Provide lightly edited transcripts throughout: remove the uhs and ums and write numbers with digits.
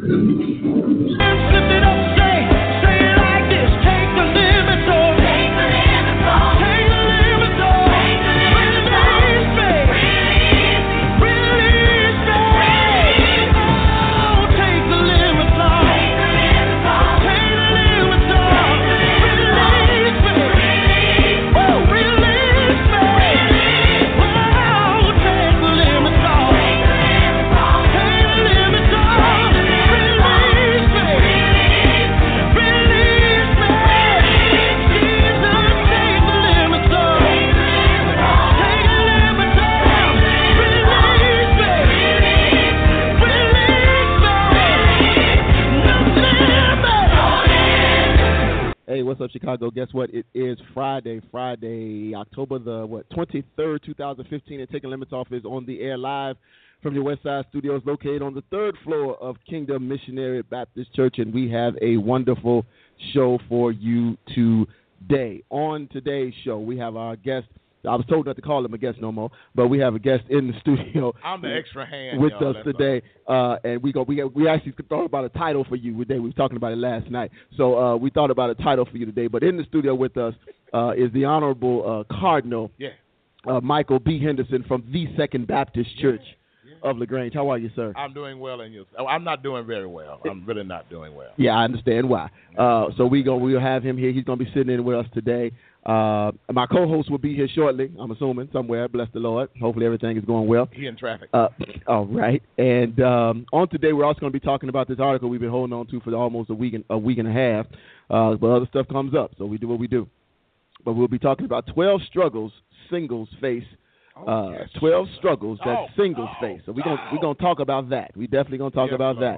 What's up, Chicago? Guess what? It is Friday, October the 23rd, 2015, and Taking Limits Off is on the air live from your Westside Studios, located on the third floor of Kingdom Missionary Baptist Church, and we have a wonderful show for you today. On today's show, we have our guest. I was told not to call him a guest no more, but we have a guest in the studio. I'm the extra hand with us today, and we actually thought about a title for you today. We were talking about it last night, so we thought about a title for you today. But in the studio with us is the Honorable Cardinal Michael B. Henderson from the Second Baptist Church of LaGrange. How are you, sir? I'm doing well, and you? I'm not doing very well. I'm really not doing well. Yeah, I understand why. So we'll have him here. He's going to be sitting in with us today. My co-host will be here shortly, I'm assuming, somewhere. Bless the Lord. Hopefully everything is going well. He in traffic. All right. And on today, we're also going to be talking about this article we've been holding on to for almost a week and a half. But other stuff comes up, so we do what we do. But we'll be talking about 12 struggles singles face. 12 struggles that singles face. So we're gonna talk about that. We definitely gonna talk about that.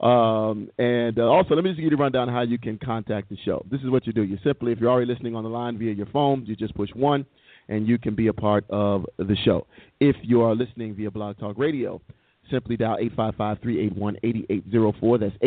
And also, let me just give you the rundown of how you can contact the show. This is what you do. You simply, if you're already listening on the line via your phone, you just push 1, and you can be a part of the show. If you are listening via Blog Talk Radio, simply dial 855-381-8804. That's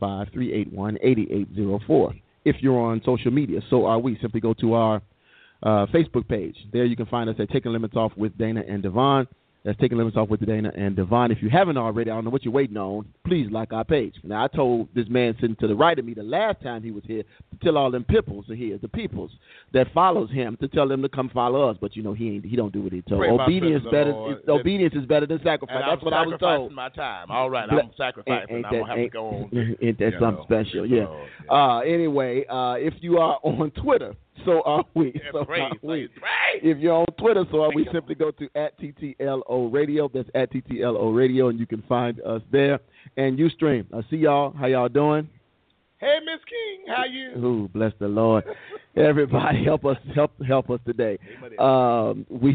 855-381-8804. If you're on social media, so are we. Simply go to our Facebook page. There you can find us at Taking Limits Off with Dana and Devon. That's Taking Limits Off with Dana and Devon. If you haven't already, I don't know what you're waiting on, please like our page. Now, I told this man sitting to the right of me the last time he was here to tell all them peoples are here, the peoples that follows him, to tell them to come follow us. But, you know, he don't do what he told. Obedience is better than sacrifice. That's what I was told. My time. All right, I'm sacrificing. I'm going to have to go on. Ain't that something special? Yeah. Anyway, if you are on Twitter, so are we. If you're on Twitter, so are we. Simply go to @TTLO Radio. That's @TTLO Radio, and you can find us there. And Ustream. I see y'all. How y'all doing? Hey, Miss King, how you? Ooh, bless the Lord. Everybody, help us today. We are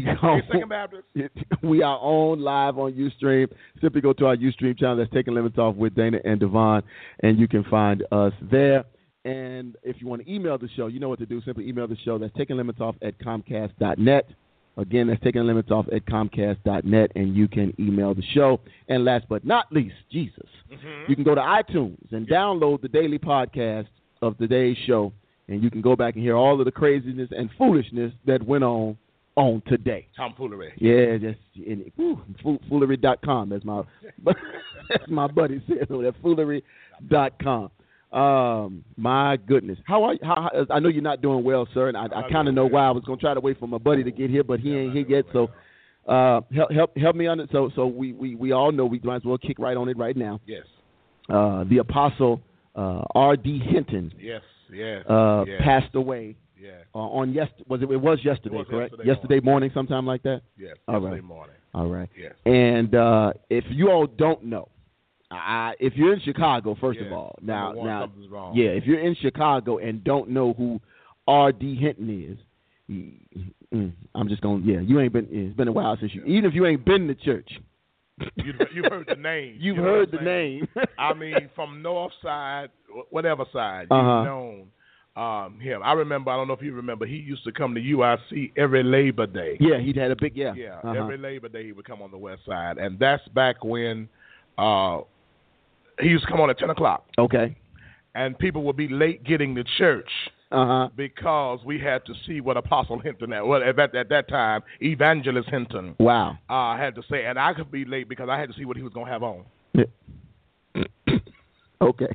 on live on Ustream. Simply go to our Ustream channel. That's Taking Limits Off with Dana and Devon, and you can find us there. And if you want to email the show, you know what to do. Simply email the show. That's takinglimitsoff@comcast.net. Again, that's takinglimitsoff@comcast.net, and you can email the show. And last but not least, Jesus, you can go to iTunes and download the daily podcast of today's show, and you can go back and hear all of the craziness and foolishness that went on today. Tomfoolery. Yeah, just foolery.com. That's my buddy said on that foolery.com. My goodness. How are you? I know you're not doing well, sir, and I kind of know why. I was going to try to wait for my buddy to get here, but he ain't here yet. So help me on it. So we all know we might as well kick right on it right now. Yes. The Apostle R.D. Hinton passed away. Yeah. On yesterday. It was yesterday, correct? Yesterday morning, sometime like that? Yes, yesterday morning. All right. Yes. And if you all don't know, if you're in Chicago, first of all, now, if you're in Chicago and don't know who R.D. Hinton is, I'm just going, you ain't been, it's been a while since even if you ain't been to church. You've heard the name. You've heard the name. I mean, from north side, whatever side, you've known him. I remember, I don't know if you remember, he used to come to UIC every Labor Day. Yeah, he'd had a big, every Labor Day he would come on the west side. And that's back when he used to come on at 10 o'clock. Okay. And people would be late getting to church because we had to see what Apostle Hinton, at that time, Evangelist Hinton, had to say. And I could be late because I had to see what he was going to have on. Okay.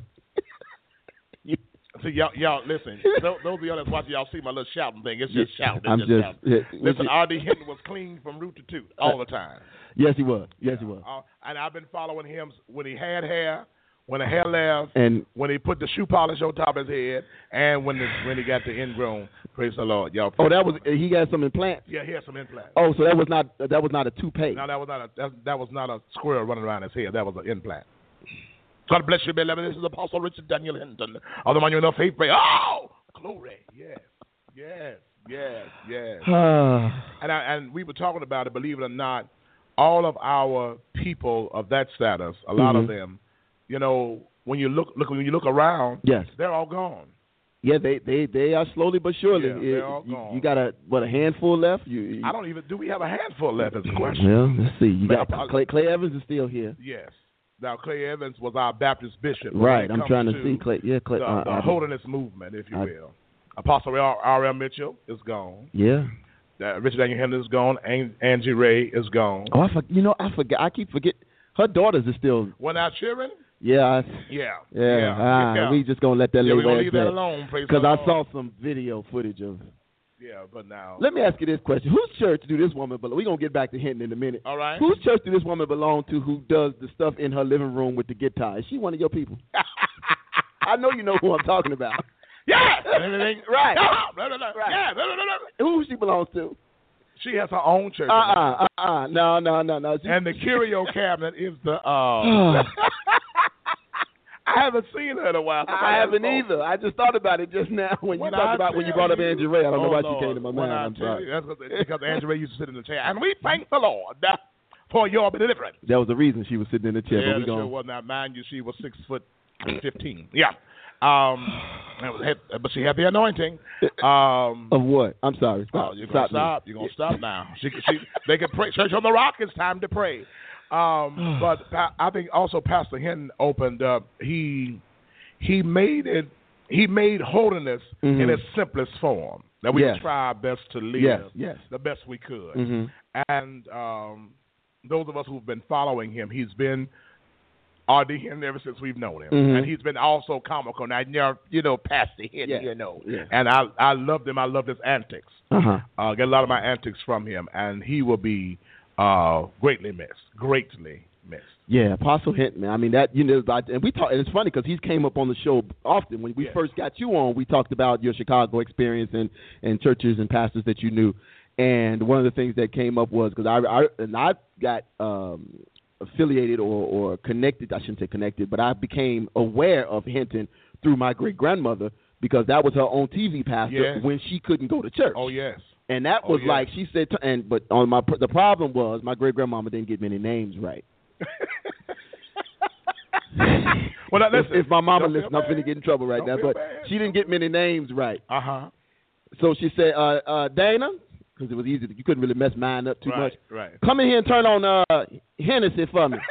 See, y'all, listen. Those of y'all that's watching, y'all see my little shouting thing. It's just shouting. I'm just shouting. Yeah, listen, R.D. Hinton was clean from root to tooth all the time. Yes, he was. Yes, he was. And I've been following him when he had hair, when the hair left, and when he put the shoe polish on top of his head, and when he got the ingrown. Praise the Lord, y'all. Oh, he got some implants. Yeah, he had some implants. Oh, so that was not a toupee. No, that was not a squirrel running around his head. That was an implant. God bless you, beloved. This is Apostle Richard Daniel Hinton. All the man you know, faith, pray. Oh, glory. Yes. and we were talking about it, believe it or not, all of our people of that status, a lot of them, you know, when you look around, yes, they're all gone. Yeah, they are slowly but surely. Yeah, they're all gone. You got a handful left? I don't even. Do we have a handful left? Is the question. Well, let's see. You got Clay Evans is still here. Yes. Now, Clay Evans was our Baptist bishop. Right, I'm trying to see Clay. Yeah, Clay. The holiness movement, if you will. Apostle R.L. Mitchell is gone. Yeah. Richard Daniel Hinton is gone. Angie Ray is gone. Oh, I forget. I keep forgetting. Her daughters are still. When our children? Yeah. Yeah. We just gonna let that. Yeah, we gonna leave that alone. Because I saw some video footage of. Yeah, but now. Let me ask you this question: whose church do this woman belong? We're gonna get back to Hinton in a minute. All right. Whose church do this woman belong to? Who does the stuff in her living room with the guitar? Is she one of your people? I know you know who I'm talking about. Yeah. Right. Yeah. Who she belongs to? She has her own church. No. And the curio cabinet is the. I haven't seen her in a while. I haven't either. I just thought about it just now when you brought up Angie Ray. I don't know why she came to my mind. I'm sorry. That's because Angie Ray used to sit in the chair, and we thank the Lord for your deliverance. That was the reason she was sitting in the chair. Yeah, sure was. Now, mind you, she was 6'15". Yeah. But she had the anointing. Of what? I'm sorry. Stop. You're gonna stop. You're gonna stop now. They can pray. Church on the Rock. It's time to pray. But I think also Pastor Hinton opened up. He made it. He made holiness in its simplest form. That we try our best to live the best we could. And those of us who've been following him, he's been R.D. Hinton ever since we've known him, and he's been also comical. Now, you know, Pastor Hinton, and I loved him. I loved his antics. Get a lot of my antics from him, and he will be greatly missed. Yeah, Apostle Hinton, man. I mean, that, and we talk, and it's funny because he's came up on the show often. When we first got you on, we talked about your Chicago experience and churches and pastors that you knew. And one of the things that came up was because I got affiliated or connected. I shouldn't say connected, but I became aware of Hinton through my great grandmother because that was her own TV pastor when she couldn't go to church. Oh yes. And that was like she said, but on the problem was my great grandmama didn't get many names right. Well, listen, if my mama listens, I'm finna get in trouble right now. But she didn't get many names right. So she said, Dana, because it was easy. You couldn't really mess mine up too much. Right. Come in here and turn on Hennessy for me.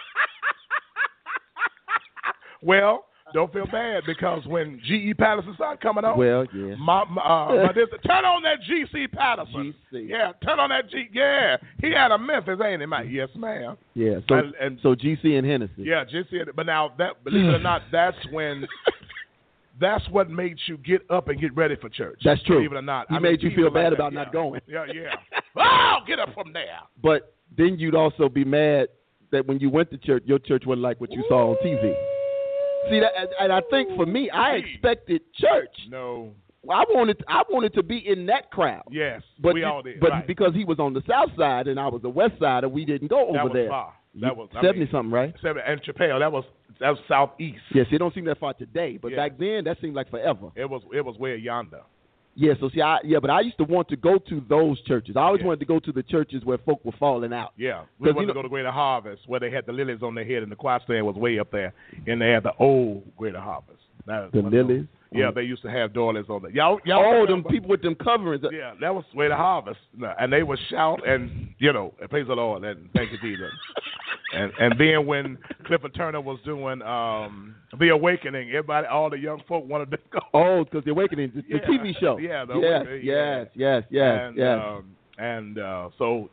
Well, don't feel bad because when G.E. Patterson started coming on, turn on that G.C. Patterson. G.C. Yeah, turn on that G. Yeah, he out of Memphis, ain't he, Mike? Yes, ma'am. Yeah. So G.C. and Hennessy. Yeah, G.C. But now that, believe it or not, that's when. That's what made you get up and get ready for church. That's true. Believe it or not, he made you feel bad about not going. Yeah. Oh, get up from there. But then you'd also be mad that when you went to church, your church wasn't like what you saw on TV. See that, and I think for me, I expected church. No, I wanted to be in that crowd. Yes, but we all did. But because he was on the south side and I was the west side, and we didn't go over there. Far. That was 70-something, right? 70, and Chappelle. That was southeast. Yes, it don't seem that far today, but back then that seemed like forever. It was way yonder. Yeah, so see, but I used to want to go to those churches. I always wanted to go to the churches where folk were falling out. Yeah, we wanted to go to Greater Harvest where they had the lilies on their head and the choir stand was way up there, and they had the old Greater Harvest. The lilies? Yeah, they used to have doilies on there. Y'all them people with them coverings. Yeah, that was Greater Harvest, and they would shout and praise the Lord and thank you Jesus. And then when Clifford Turner was doing The Awakening, everybody, all the young folk wanted to go. Oh, because The Awakening, the TV show. Yeah,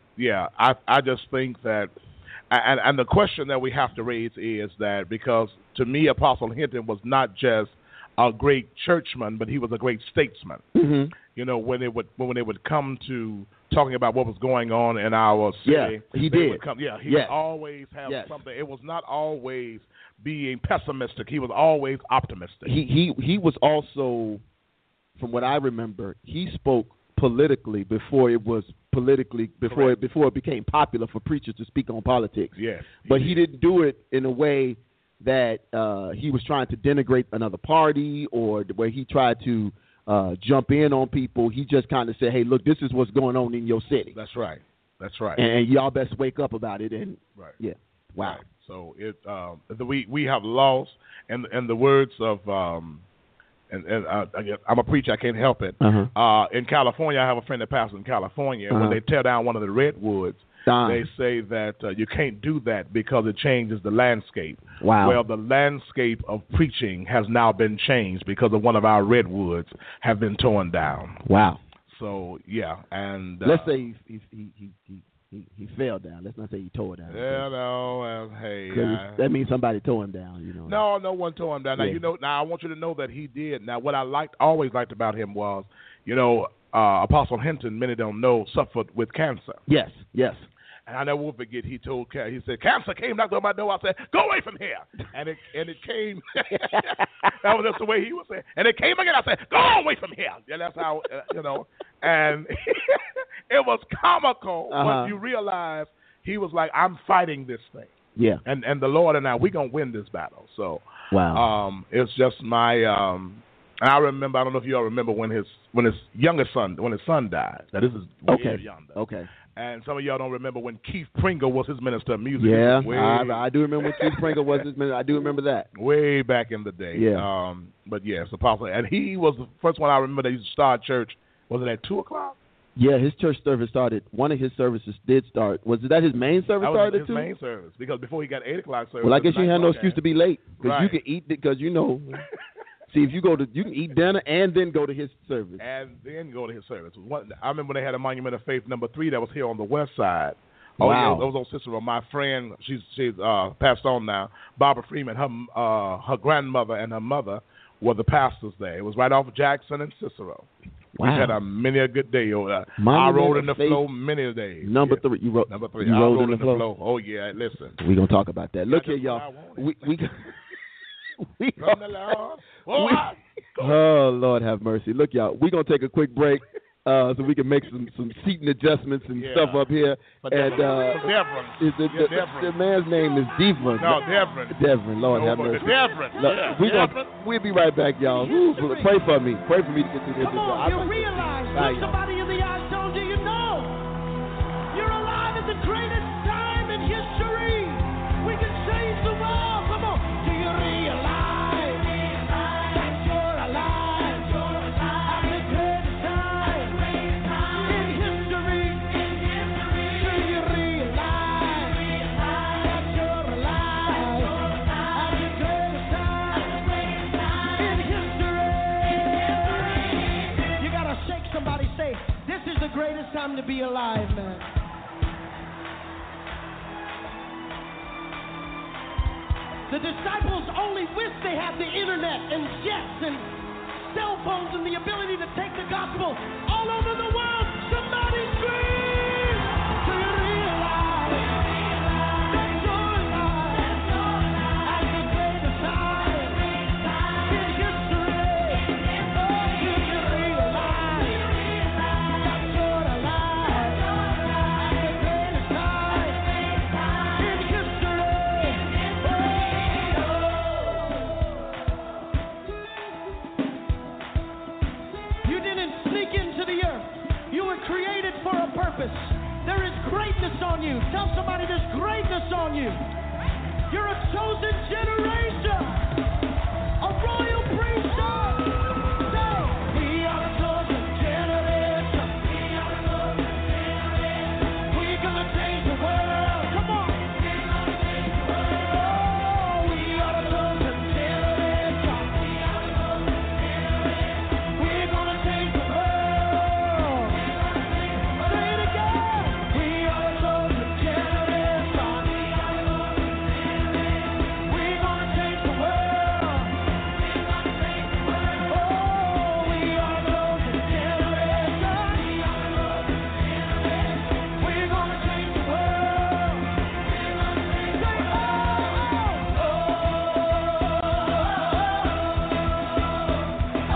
I just think that, and the question that we have to raise is that because to me, Apostle Hinton was not just a great churchman, but he was a great statesman. Mm-hmm. You know, when it would come to talking about what was going on in our city, he did. He would always have something. It was not always being pessimistic. He was always optimistic. He was also, from what I remember, he spoke politically before it became popular for preachers to speak on politics. Yes, but he didn't do it in a way that he was trying to denigrate another party or where he tried to jump in on people. He just kind of said, "Hey, look, this is what's going on in your city." That's right. And y'all best wake up about it. And wow. Right. So we have lost, and the words of I'm a preacher, I can't help it. In California, I have a friend that pastors in California, and when they tear down one of the redwoods, they say that you can't do that because it changes the landscape. Wow. Well, the landscape of preaching has now been changed because of one of our redwoods have been torn down. Wow. So, yeah, and let's say he fell down. Let's not say he tore down. Yeah, no, hey. That means somebody tore him down, you know. No one tore him down. Now, now I want you to know that he did. Now, what I always liked about him was, Apostle Hinton, many don't know, suffered with cancer. Yes. And I never will forget, he said, cancer came knocked on my door. I said, go away from here. And it came. That was just the way he was saying. And it came again. I said, go away from here. Yeah, that's how, And it was comical when you realize he was like, I'm fighting this thing. Yeah. And the Lord and I, we're going to win this battle. So, it's just my, and I remember, I don't know if you all remember when his son died. Now, this is way yonder. Okay. And some of y'all don't remember when Keith Pringle was his minister of music. Yeah, I do remember when Keith Pringle was his minister. I do remember that. Way back in the day. Yeah. But yes, Apostle. And he was the first one I remember that used to start church. Was it at 2 o'clock? Yeah, his church service started. One of his services did start. Was that his main service started at 2? His main service. Because before he got 8 o'clock service. Well, I guess you had no excuse to be late. Because you can eat, because see, if you you can eat dinner and then go to his service. And then go to his service. I remember when they had a Monument of Faith number 3 that was here on the west side. Wow. Those old sister of my friend, she's passed on now, Barbara Freeman, her grandmother and her mother were the pastors there. It was right off Jackson and Cicero. Wow. We had many a good day over there. I rode in the flow many a days. Number 3. You wrote. Number 3. You I rode rode in the flow. Oh, yeah. Listen. We're going to talk about that. Look here, y'all. Oh, Lord have mercy. Look, y'all, we're going to take a quick break so we can make some seating adjustments and stuff up here. And the man's name is Devon. No, Devon. Devon, Lord have mercy. Devon. We'll be right back, y'all. Pray for me. Pray for me to get through this. Come on, you realize when somebody in the eye told you, you're alive at the greatest time in history. We can change the world. Come on. Do you realize that you're alive at the greatest time in history? Do you realize that you're alive at the greatest time in history? You gotta shake somebody, say, this is the greatest time to be alive, man. The disciples only wish they had the internet and jets and cell phones and the ability to take the gospel all over the world. Somebody scream! Do you realize that you're alive at the greatest time in history? Oh, do you realize that you're alive at the greatest time in history? You didn't sneak into the earth. You were created for a purpose. There is greatness on you. Tell somebody there's greatness on you. You're a chosen generation, a royal priesthood. Say, we are a chosen generation. We're gonna change the world. Come on. Oh, we are a chosen generation. We're gonna change the world. Say it again. We are a chosen generation. We're gonna change the world.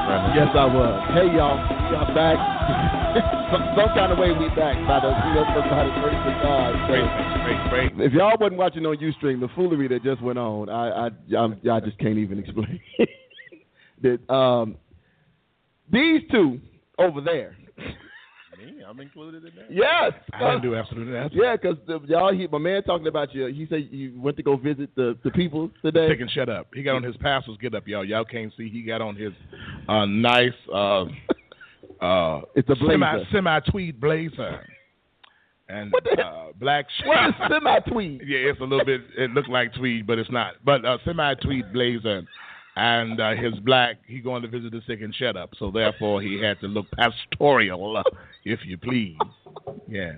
brother. Yes, I was. Hey, y'all. Y'all back. Some kind of way we back. By the grace of God. Great. If y'all wasn't watching on Ustream, the foolery that just went on, I just can't even explain. That these two over there. Me, I'm included in that. Yes. I didn't do absolutely that. Yeah, because my man talking about you. He said you went to go visit the people today. Chicken, shut up. He got on his pastor's get up, y'all. Y'all can't see. He got on his nice it's a blazer. semi-tweed blazer. And black shirt. What is semi-tweed? Yeah, it's a little bit. It looked like tweed, but it's not. But semi-tweed blazer, and his black. He going to visit the sick and shut up. So therefore, he had to look pastoral, if you please. Yes.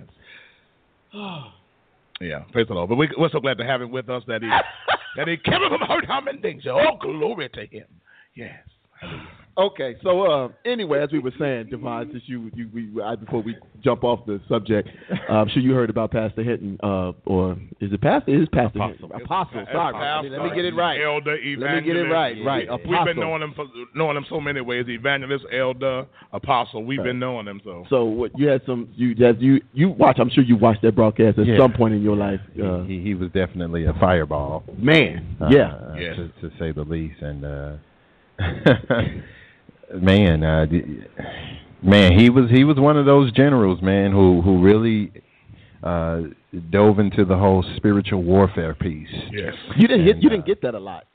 Yeah, praise the Lord. But we're so glad to have him with us that he kept him from hurt, harm, and danger. Oh, glory to him. Yes. Hallelujah. Okay, so anyway, as we were saying, Devon, since before we jump off the subject, I'm sure you heard about Pastor Hinton, or is it Pastor? It is Pastor Hinton. Apostle. Sorry, let me get it right. Elder, evangelist. Let me get it right. Apostle. We've been knowing him so many ways. Evangelist, elder, apostle. We've been knowing him so. So what you had you watch? I'm sure you watched that broadcast at some point in your life. He was definitely a fireball, man. To say the least, and. Man, he was one of those generals, man, who really dove into the whole spiritual warfare piece. Yes, you didn't get that a lot.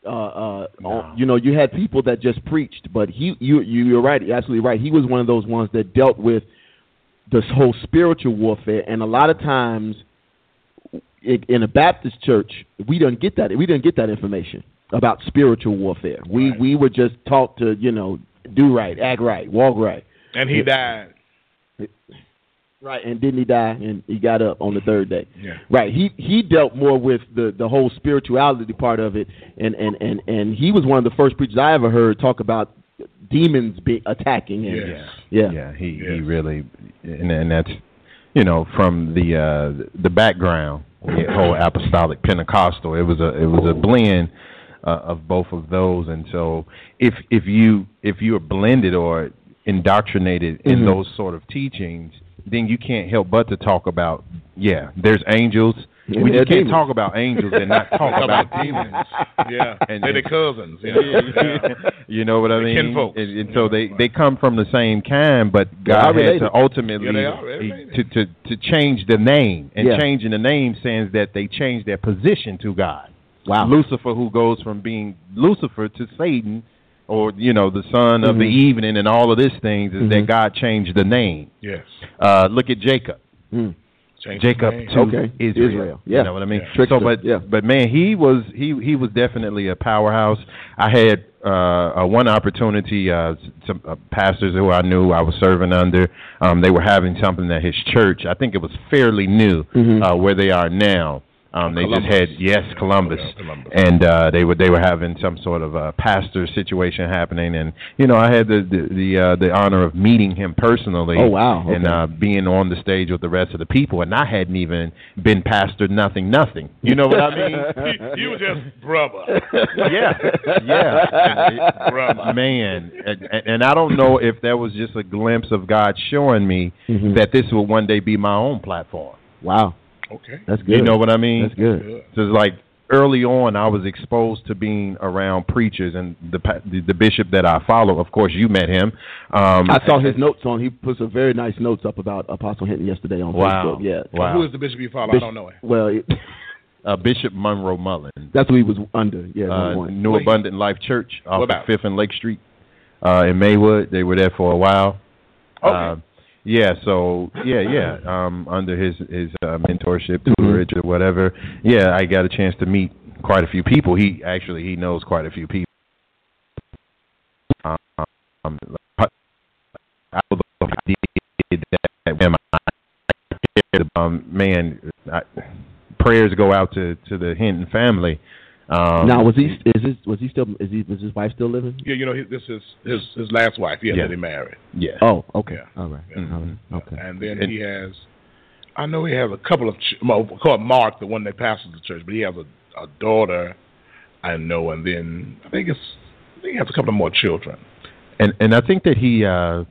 No. You had people that just preached, but you're right, you're absolutely right. He was one of those ones that dealt with this whole spiritual warfare, and a lot of times in a Baptist church, we didn't get that information about spiritual warfare. We were just taught to, do right, act right, walk right. And he died. Right, and didn't he die? And he got up on the third day. Yeah. Right. He dealt more with the whole spirituality part of it, and he was one of the first preachers I ever heard talk about demons attacking him. Yes. He really, and that's from the background, the whole apostolic Pentecostal. It was a blend of both of those, and so if you are blended or indoctrinated in those sort of teachings, then you can't help but to talk about there's angels. We just can't talk about angels and not talk about demons. Yeah, and they're the cousins. You know what I mean? Kinfolks. And so they come from the same kind, but God had to ultimately to change the name, and changing the name says that they changed their position to God. Wow. Lucifer, who goes from being Lucifer to Satan, or the son of the evening, and all of these things, is that God changed the name. Yes. Look at Jacob. Jacob to Israel. Yeah. You know what I mean? Yeah. But man, he was definitely a powerhouse. I had one opportunity. Some pastors who I knew I was serving under, they were having something at his church. I think it was fairly new where they are now. They Columbus. just had Columbus, and they were having some sort of a pastor situation happening, and I had the honor of meeting him personally. Oh wow! Okay. And being on the stage with the rest of the people, and I hadn't even been pastored nothing. You know what I mean? You were just brother. Brother. Man, and I don't know if that was just a glimpse of God showing me that this will one day be my own platform. Wow. Okay. That's good. You know what I mean? That's good. So it's like early on, I was exposed to being around preachers, and the bishop that I follow, of course, you met him. I saw his notes on. He put some very nice notes up about Apostle Hinton yesterday on Facebook. Yeah. Wow. Who is the bishop you follow? I don't know him. Well, Bishop Monroe Mullen. That's what he was under. Yeah. New Abundant Life Church off of 5th and Lake Street in Maywood. They were there for a while. Okay. Under his mentorship, tutorage, or whatever. Yeah, I got a chance to meet quite a few people. He knows quite a few people. Prayers go out to the Hinton family. Now, was his wife still living? Yeah, this is his last wife. That he married. Yeah. Oh, okay. Yeah. All right. Yeah. Okay. And then he has, I know he has a couple of, called Mark, the one that pastors the church, but he has a daughter, I know, and then I think he has a couple of more children. And I think that he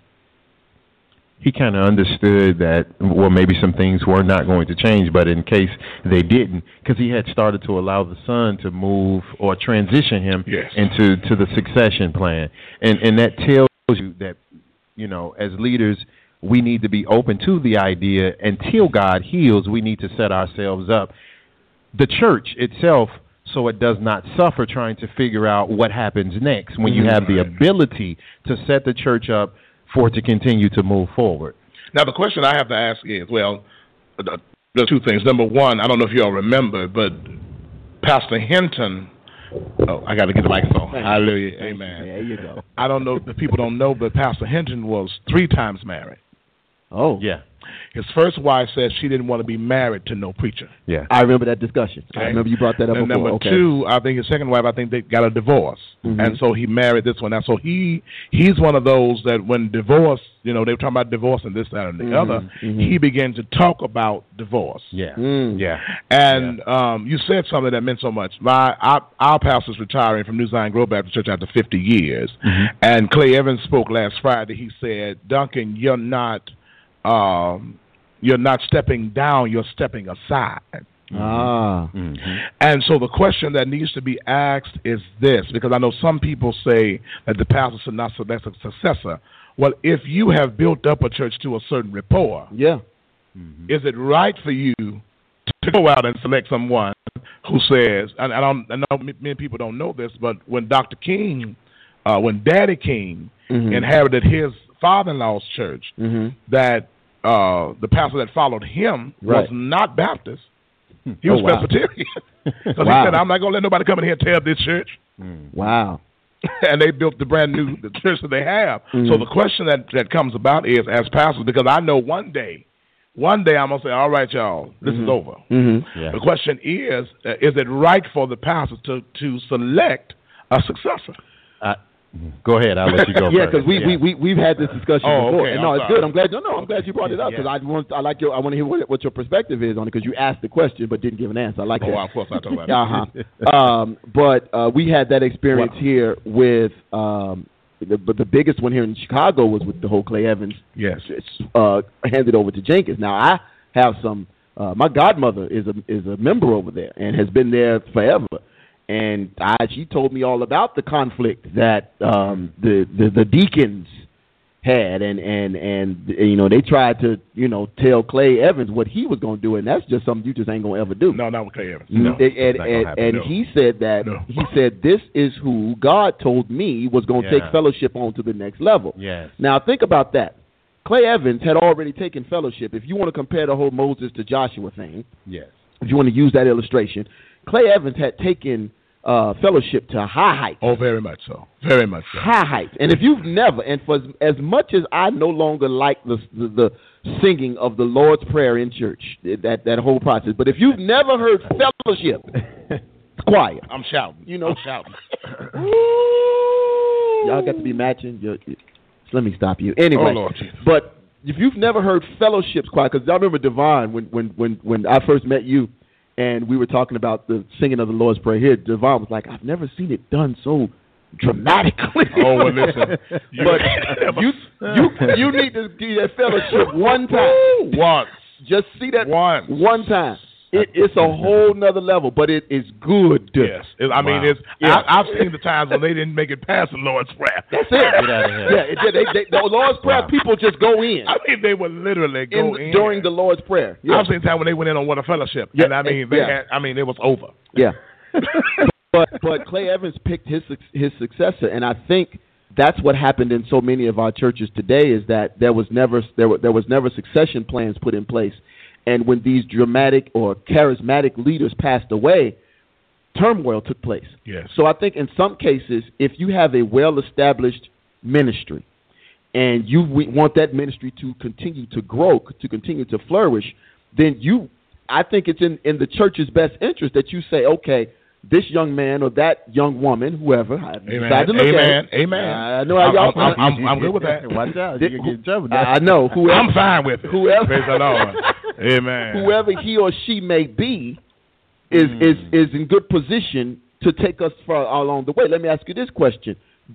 kind of understood that, well, maybe some things were not going to change, but in case they didn't, because he had started to allow the son to move or transition him into the succession plan. And that tells you that, as leaders, we need to be open to the idea. Until God heals, we need to set ourselves up, the church itself, so it does not suffer trying to figure out what happens next when you have the ability to set the church up for it to continue to move forward. Now, the question I have to ask is, well, there's two things. Number one, I don't know if you all remember, but Pastor Hinton, I got to get the microphone. Hallelujah. Amen. There you go. I don't know if people don't know, but Pastor Hinton was 3 times married. Oh. Yeah. His first wife said she didn't want to be married to no preacher. Yeah. I remember that discussion. Okay. I remember you brought that up and before. Number 2, I think his second wife, they got a divorce. And so he married this one. And so he's one of those that when divorce, they were talking about divorce and this, that, and the other, he began to talk about divorce. Yeah. Yeah. And you said something that meant so much. Our pastor's retiring from New Zion Grove Baptist Church after 50 years. And Clay Evans spoke last Friday. He said, Duncan, you're not stepping down, you're stepping aside. And so the question that needs to be asked is this, because I know some people say that the pastor should not select a successor. Well, if you have built up a church to a certain rapport, is it right for you to go out and select someone who says, and I know many people don't know this, but when Dr. King, when Daddy King inherited his father-in-law's church, that the pastor that followed him was not Baptist. He was Presbyterian. Because he said, I'm not going to let nobody come in here and tear up this church. Wow. And they built the church that they have. So the question that comes about is, as pastors, because I know one day I'm going to say, all right, y'all, this is over. The question is it right for the pastor to select a successcor? Go ahead. I'll let you go. Yeah, because we've had this discussion before. Okay, and no, it's good. I'm glad. I'm glad you brought it up because I want to hear what your perspective is on it because you asked the question but didn't give an answer. I like that. Of course I talk about it. But we had that experience here with the biggest one here in Chicago was with the whole Clay Evans. Yes. Handed over to Jenkins. Now I have some. My godmother is a member over there and has been there forever. And she told me all about the conflict that the deacons had, and they tried to tell Clay Evans what he was going to do, and that's just something you just ain't going to ever do. No, not with Clay Evans. No. And he said that he said this is who God told me was going to take fellowship on to the next level. Yes. Now think about that. Clay Evans had already taken fellowship. If you want to compare the whole Moses to Joshua thing, yes. If you want to use that illustration, Clay Evans had taken fellowship to high heights. Oh, very much so. Very much so. High heights. And if you've never, and for as much as I no longer like the singing of the Lord's Prayer in church, that whole process, but if you've never heard fellowship, it's quiet. I'm shouting. I'm shouting. Y'all got to be matching. Let me stop you. Anyway, Lord Jesus. But if you've never heard fellowships quiet, because I remember Devon when I first met you, and we were talking about the singing of the Lord's Prayer here. Devon was like, I've never seen it done so dramatically. Oh, well, listen. But you need to do that fellowship one time. Once. Just see that one time. It's a whole nother level, but it is good. Yes. I've seen the times when they didn't make it past the Lord's Prayer. That's it. Get out of here. Yeah, the Lord's Prayer, people just go in. I mean, they would literally go in. During the Lord's Prayer. Yeah. I've seen times when they went in on What a Fellowship. Yeah. And it was over. Yeah. but Clay Evans picked his successor, and I think that's what happened in so many of our churches today is that there was never succession plans put in place. And when these dramatic or charismatic leaders passed away, turmoil took place. Yes. So I think in some cases, if you have a well-established ministry and you want that ministry to continue to grow, to continue to flourish, then I think it's in the church's best interest that you say, okay, this young man or that young woman, whoever, Amen. I know how y'all. I'm good with that. Watch out, you can get in trouble. I know. I'm fine with it. Whoever, praise the Lord. Amen. Whoever he or she may be, is in good position to take us far along the way. Let me ask you this question: Did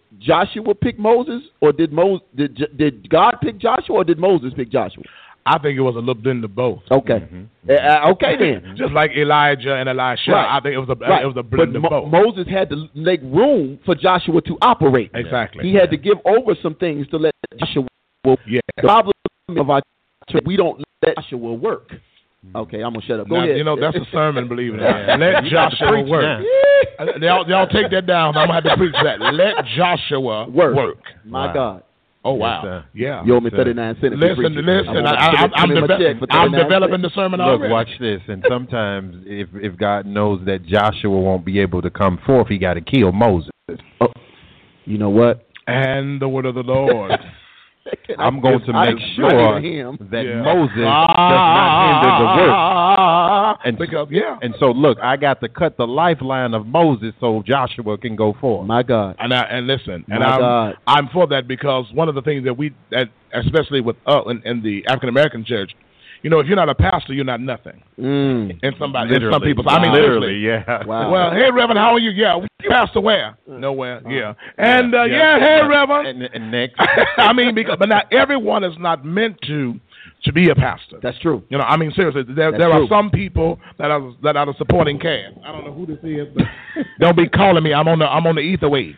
Joshua pick Moses, or did God pick Joshua, or did Moses pick Joshua? I think it was a little bit of both. Okay. Okay then. Just like Elijah and Elisha, right. I think it was a blend of both. Moses had to make room for Joshua to operate. Exactly. He had to give over some things to let Joshua work. Yeah. The problem of our church, we don't let Joshua work. Okay, I'm gonna shut up. Go ahead. You know, that's a sermon, believe it or not. Let Joshua work. Y'all take that down. I'm gonna have to preach that. Let Joshua work. My God. Oh wow! Yeah, you owe me 39 cents. Listen. I'm developing the sermon already. Look, watch this. And sometimes, if God knows that Joshua won't be able to come forth, He got to kill Moses. Oh, you know what? And the word of the Lord. I'm going to make sure that Moses does not hinder the work. And so, look, I got to cut the lifeline of Moses so Joshua can go forth. My God. And listen, I'm for that, because one of the things that especially with in the African American church, you know, if you're not a pastor, you're not nothing. And some people. I mean, literally. Yeah. Wow. Well, hey, Reverend, how are you? Yeah, pastor where? Nowhere. Yeah. And hey, Reverend. And next. I mean, but now everyone is not meant to be a pastor. That's true. You know, I mean, seriously, there are some people that are the supporting cast. I don't know who this is, but don't be calling me. I'm on the ether wave.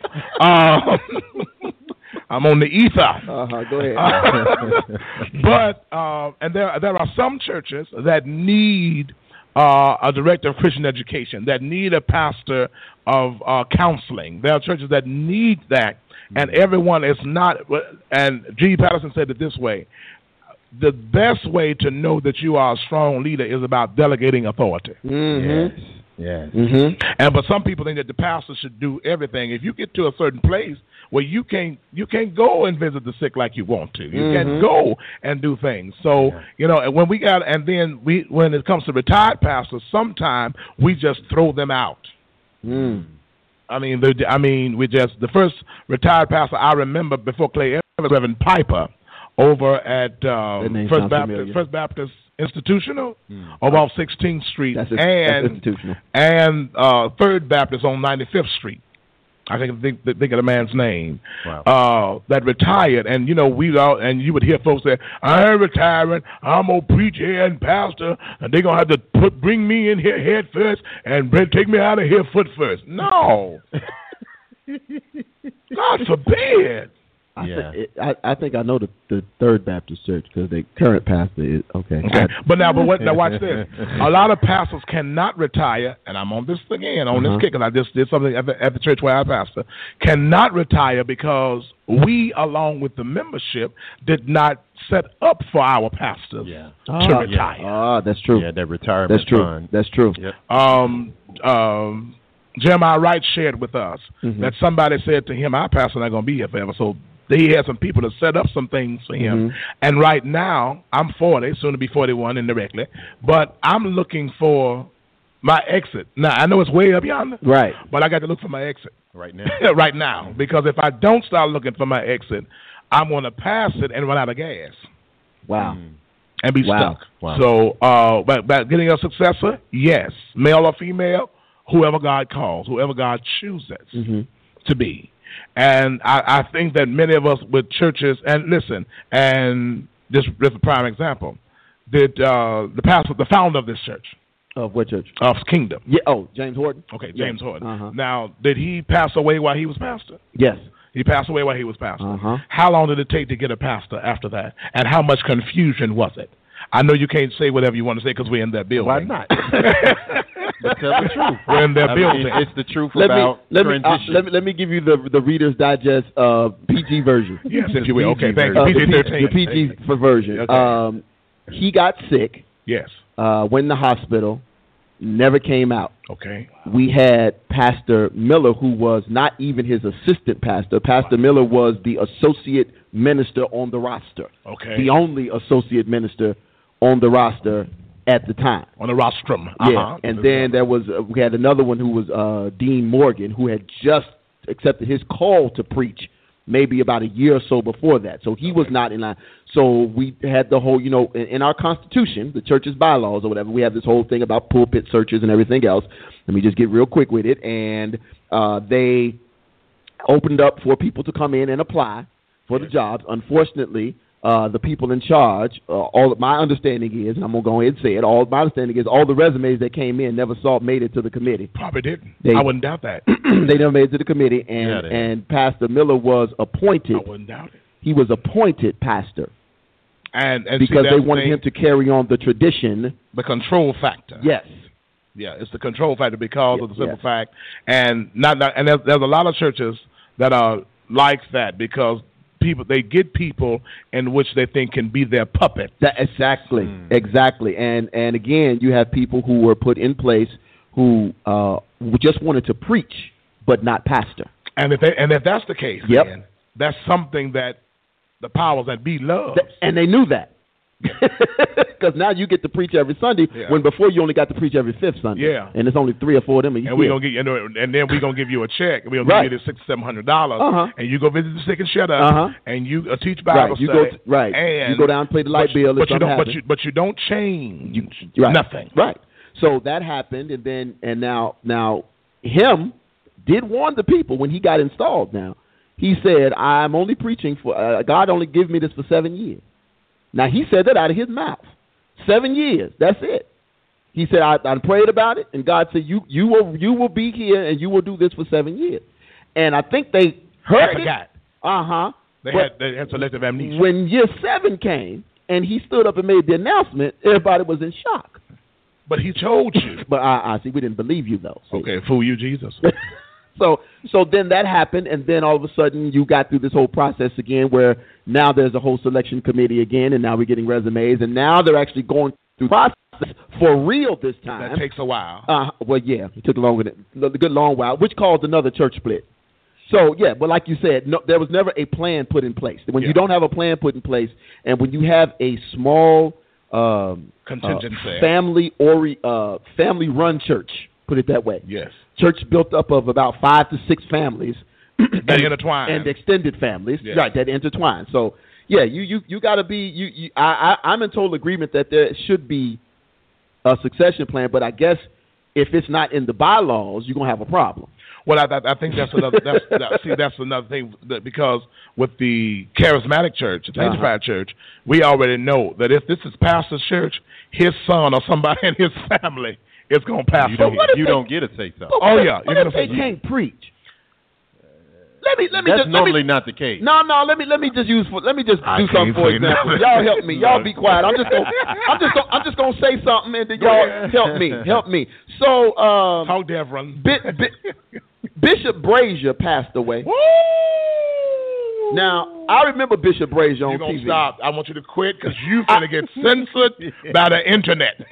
I'm on the ether. Go ahead. But and there are some churches that need a director of Christian education, that need a pastor of counseling. There are churches that need that, and everyone is not. And G. Patterson said it this way: the best way to know that you are a strong leader is about delegating authority. Mm-hmm. Yes. Mm-hmm. But some people think that the pastor should do everything. If you get to a certain place where you can't go and visit the sick like you want to, you can't go and do things. So you know, and when it comes to retired pastors, sometimes we just throw them out. I mean, the first retired pastor I remember before Clay Evans, Reverend Piper, over at First Baptist Institutional over off 16th Street, that's institutional, and Third Baptist on 95th Street. I think of the man's name. Wow. That retired, and you know and you would hear folks say, "I ain't retiring. I'm gonna preach here and pastor, and they're gonna have to bring me in here head first and take me out of here foot first." No, God forbid. I think I know the Third Baptist Church, because the current pastor is okay. But now watch this. A lot of pastors cannot retire, and I'm on this again on this kick, and I just did something at the church where I pastor. Cannot retire because we, along with the membership, did not set up for our pastors to retire. That's true. Yeah, that retirement fund. That's true. Yep. Jeremiah Wright shared with us that somebody said to him, "Our pastor's not going to be here forever." So he had some people to set up some things for him. And right now, I'm 40, soon to be 41 indirectly, but I'm looking for my exit. Now, I know it's way up yonder, right? But I got to look for my exit right now. Right now, because if I don't start looking for my exit, I'm going to pass it and run out of gas. Wow. And be stuck. Wow. So, about getting a successor, yes, male or female, whoever God calls, whoever God chooses to be. And I think that many of us with churches, and listen, and just a prime example, did the pastor, the founder of this church. Of what church? Of Kingdom. Yeah. Oh, James Horton. Okay, James Horton. Now, did he pass away while he was pastor? Yes. He passed away while he was pastor. How long did it take to get a pastor after that? And how much confusion was it? I know you can't say whatever you want to say because we're in that building. Why not? But tell the truth. We're in that building. It's the truth about transition. Let me give you the Reader's Digest PG version. Yes, if you will. Okay, thank you. PG-13. The PG version. Okay. He got sick. Yes. Went in the hospital. Never came out. Okay. We had Pastor Miller, who was not even his assistant pastor. Pastor Miller was the associate minister on the roster. Okay. The only associate minister on the roster at the time. On the rostrum. Yeah. And then there was we had another one who was Dean Morgan, who had just accepted his call to preach maybe about a year or so before that. So he was not in line. So we had the whole, in our Constitution, the church's bylaws or whatever, we have this whole thing about pulpit searches and everything else. Let me just get real quick with it. And they opened up for people to come in and apply for the jobs. Unfortunately, the people in charge, my understanding is, and I'm going to go ahead and say it, my understanding is all the resumes that came in never made it to the committee. Probably didn't. I wouldn't doubt that. They never made it to the committee, and Pastor Miller was appointed. I wouldn't doubt it. He was appointed pastor. And because they wanted him to carry on the tradition. The control factor. Yes. Yeah, it's the control factor because of the simple fact. And there's a lot of churches that are like that because they get people in which they think can be their puppet. Exactly. And again, you have people who were put in place who just wanted to preach but not pastor. And if that's the case, then that's something that the powers that be love. And they knew that. Because now you get to preach every Sunday when before you only got to preach every fifth Sunday. Yeah. And it's only 3 or 4 of them a year. And we're gonna then we're gonna give you a check. We're gonna give you the $600-$700, and you go visit the sick and shut up, and you teach Bible study. And you go down and pay the light bill. But you don't change nothing. Right. So that happened, and now him did warn the people when he got installed. Now he said, "I'm only preaching for God. Only give me this for 7 years." Now, he said that out of his mouth. 7 years. That's it. He said, I prayed about it, and God said, you will be here, and you will do this for 7 years. And I think they heard it. Uh-huh. They had selective amnesia. When year 7 came, and he stood up and made the announcement, everybody was in shock. But he told you. But I see, we didn't believe you, though. See? Okay, fool you, Jesus. So then that happened, and then all of a sudden you got through this whole process again where now there's a whole selection committee again, and now we're getting resumes, and now they're actually going through the process for real this time. That takes a while. Well, yeah, it took a good long while, which caused another church split. So, yeah, but like you said, no, there was never a plan put in place. When you don't have a plan put in place, and when you have a small contingency family-run church, put it that way. Yes. Church built up of about 5 to 6 families. That intertwine. And extended families. Yes. Right, that intertwine. So, yeah, you got to be, I'm in total agreement that there should be a succession plan, but I guess if it's not in the bylaws, you're going to have a problem. Well, I think that's another. That's another thing because with the charismatic church, the sanctified church, we already know that if this is pastor's church, his son or somebody in his family is going to pass. You don't get to say so. Oh yeah, you're going to say they can't preach. Let me That's normally not the case. No. Let me just do something for example. Y'all help me. Y'all be quiet. I'm just gonna say something and then y'all help me. So talk, Devron. Bishop Brazier passed away. Woo! Now I remember Bishop Brazier on TV. Stop. I want you to quit because you're gonna get censored by the internet.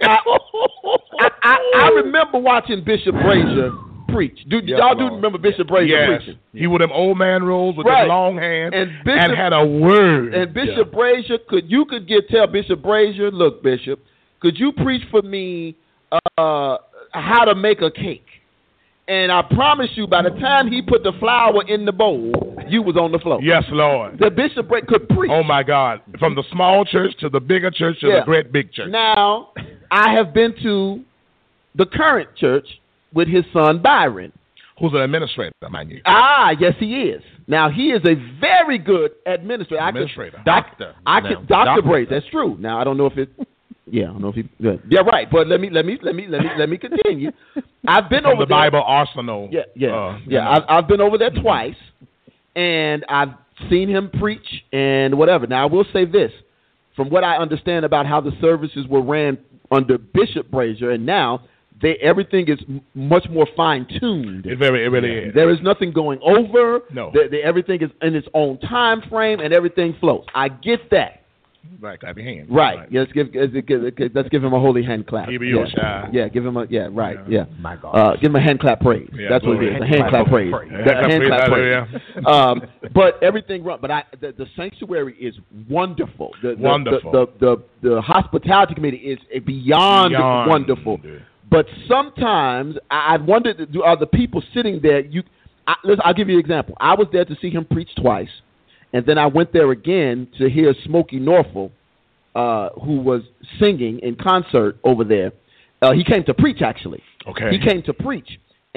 I remember watching Bishop Brazier preach. Y'all remember Bishop Brazier preaching? He wore them old man robes with his long hands and had a word. And Bishop Brazier tell Bishop Brazier, look, Bishop, could you preach for me how to make a cake? And I promise you, by the time he put the flour in the bowl, you was on the floor. Yes, Lord. The Bishop could preach. Oh, my God. From the small church to the bigger church to the great big church. Now, I have been to the current church with his son, Byron. Who's an administrator, mind you. Yes, he is. Now, he is a very good administrator. Doctor. Dr. Brazier. That's true. Now, I don't know if it... Yeah, I don't know if he. Yeah, right. But let me continue. I've been over the Bible Arsenal. I've been over there twice, and I've seen him preach and whatever. Now I will say this: from what I understand about how the services were ran under Bishop Brazier, and now everything is much more fine tuned. It really is. There is nothing going over. No. Everything is in its own time frame, and everything flows. I get that. Right, clap your hands. Right. Let's give him a holy hand clap. Give you a shot. Yeah, give him a right. Yeah. My God. Give him a hand clap praise. Yeah, that's what it is. A hand clap praise. Hand clap praise. But everything run. But the sanctuary is wonderful. Wonderful. The hospitality committee is beyond wonderful. But sometimes I wondered, are the people sitting there? I'll give you an example. I was there to see him preach twice. And then I went there again to hear Smokey Norfolk, who was singing in concert over there. He came to preach, actually. Okay. He came to preach.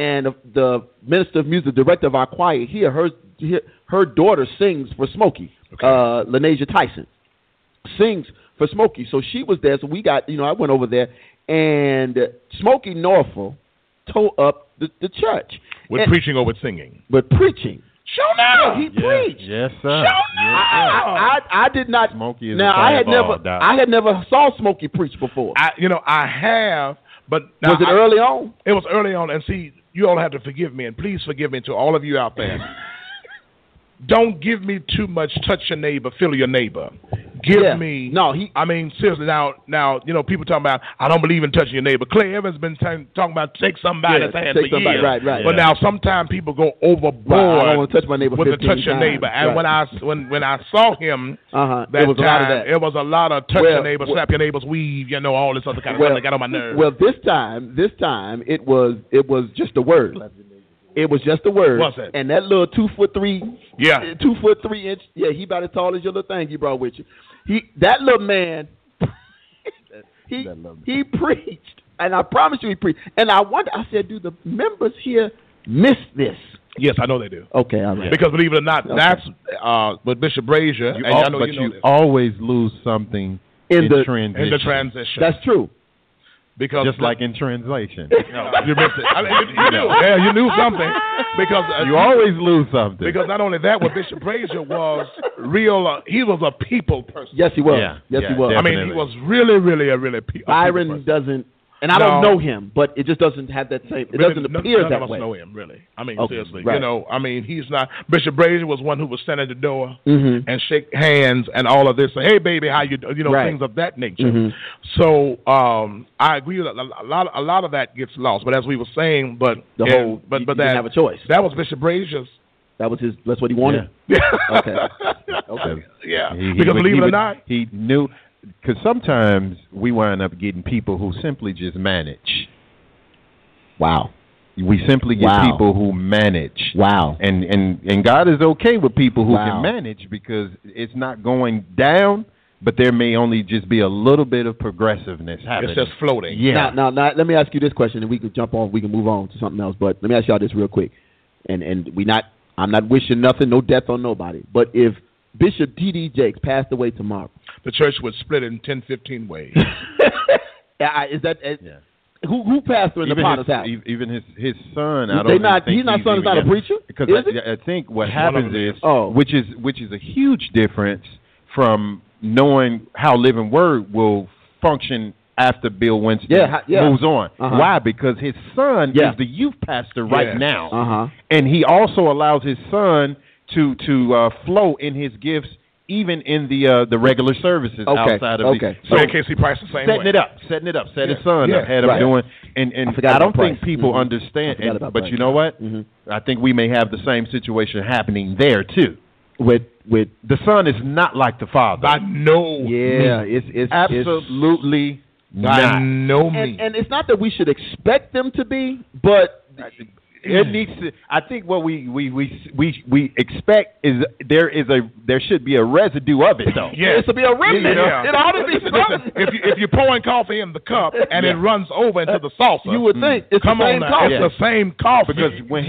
and the minister of music, director of our choir here, her daughter sings for Smokey, Lanesia Tyson, sings for Smokey. So she was there. So we got, I went over there, and Smokey Norfolk tore up the church. With preaching or with singing? With preaching. Show now. He preached. Yes, sir. Show now. I did not. Smokey is now I had never saw Smokey preach before. I have, but was it early on? It was early on, and see, you all have to forgive me, and please forgive me to all of you out there. Don't give me too much touch your neighbor, feel your neighbor. Give me. No, seriously, now, people talking about, I don't believe in touching your neighbor. Clay Evans been talking about take somebody's hand for years. Right. But now sometimes people go overboard. Right, I don't want to touch my neighbor with the touch your neighbor. And when I saw him that it was time, a lot of that. It was a lot of touch your neighbor, slap your neighbor's weave, all this other kind of stuff that got on my nerves. Well, this time it was just a word. It was just a word. What's that? And that little 2'3", 2'3" inch, he about as tall as your little thing you brought with you. That little man, he preached, and I promise you he preached. And I said, do the members here miss this? Yes, I know they do. Okay, all right. Because believe it or not, that's with Bishop Brazier. You always lose something in the transition. In the transition. That's true. Because just like in translation. You missed it. You knew. Yeah, you knew something. Because you always lose something. Because not only that, what Bishop Brazier was real, he was a people person. Yes, he was. Yes, he was. Definitely. I mean, he was really people Byron doesn't, and I don't know him, but it just doesn't have that same, it doesn't appear that way. None of us know him, really. I mean, seriously. Right. He's not, Bishop Brazier was one who would stand at the door and shake hands and all of this. Say, hey, baby, how you things of that nature. So I agree that a lot of that gets lost. But as we were saying, you didn't have a choice. That was Bishop Brazier's. That's what he wanted? Yeah. Okay. Yeah. Because believe it or not, he knew. Because sometimes we wind up getting people who simply just manage. Wow. We simply get people who manage. Wow. And God is okay with people who can manage because it's not going down, but there may only just be a little bit of progressiveness happening. It's just floating. Yeah. Now, let me ask you this question, and we can jump on. We can move on to something else. But let me ask y'all this real quick. And I'm not wishing nothing, no death on nobody. But if Bishop D.D. Jakes passed away tomorrow, the church would split in 10, 15 ways. Is that who pastor in the Potter's house? Even his son. His son is not a preacher. Because I think what happens is, which is a huge difference from knowing how Living Word will function after Bill Winston moves on. Why? Because his son is the youth pastor right now, and he also allows his son to flow in his gifts. Even in the regular services outside of the so KC Price the same setting way. Set his son up, had him doing, and I don't think people understand. But you know what? I think we may have the same situation happening there too. With the son is not like the father. I know. Yeah, it's absolutely not. I know me. And it's not that we should expect them to be, but. It needs to. I think what we expect is there should be a residue of it though. Yeah, it should be a remnant. It ought to be something. If you're pouring coffee in the cup and it runs over into the saucer, you would think it's the same coffee. It's the same coffee. Because when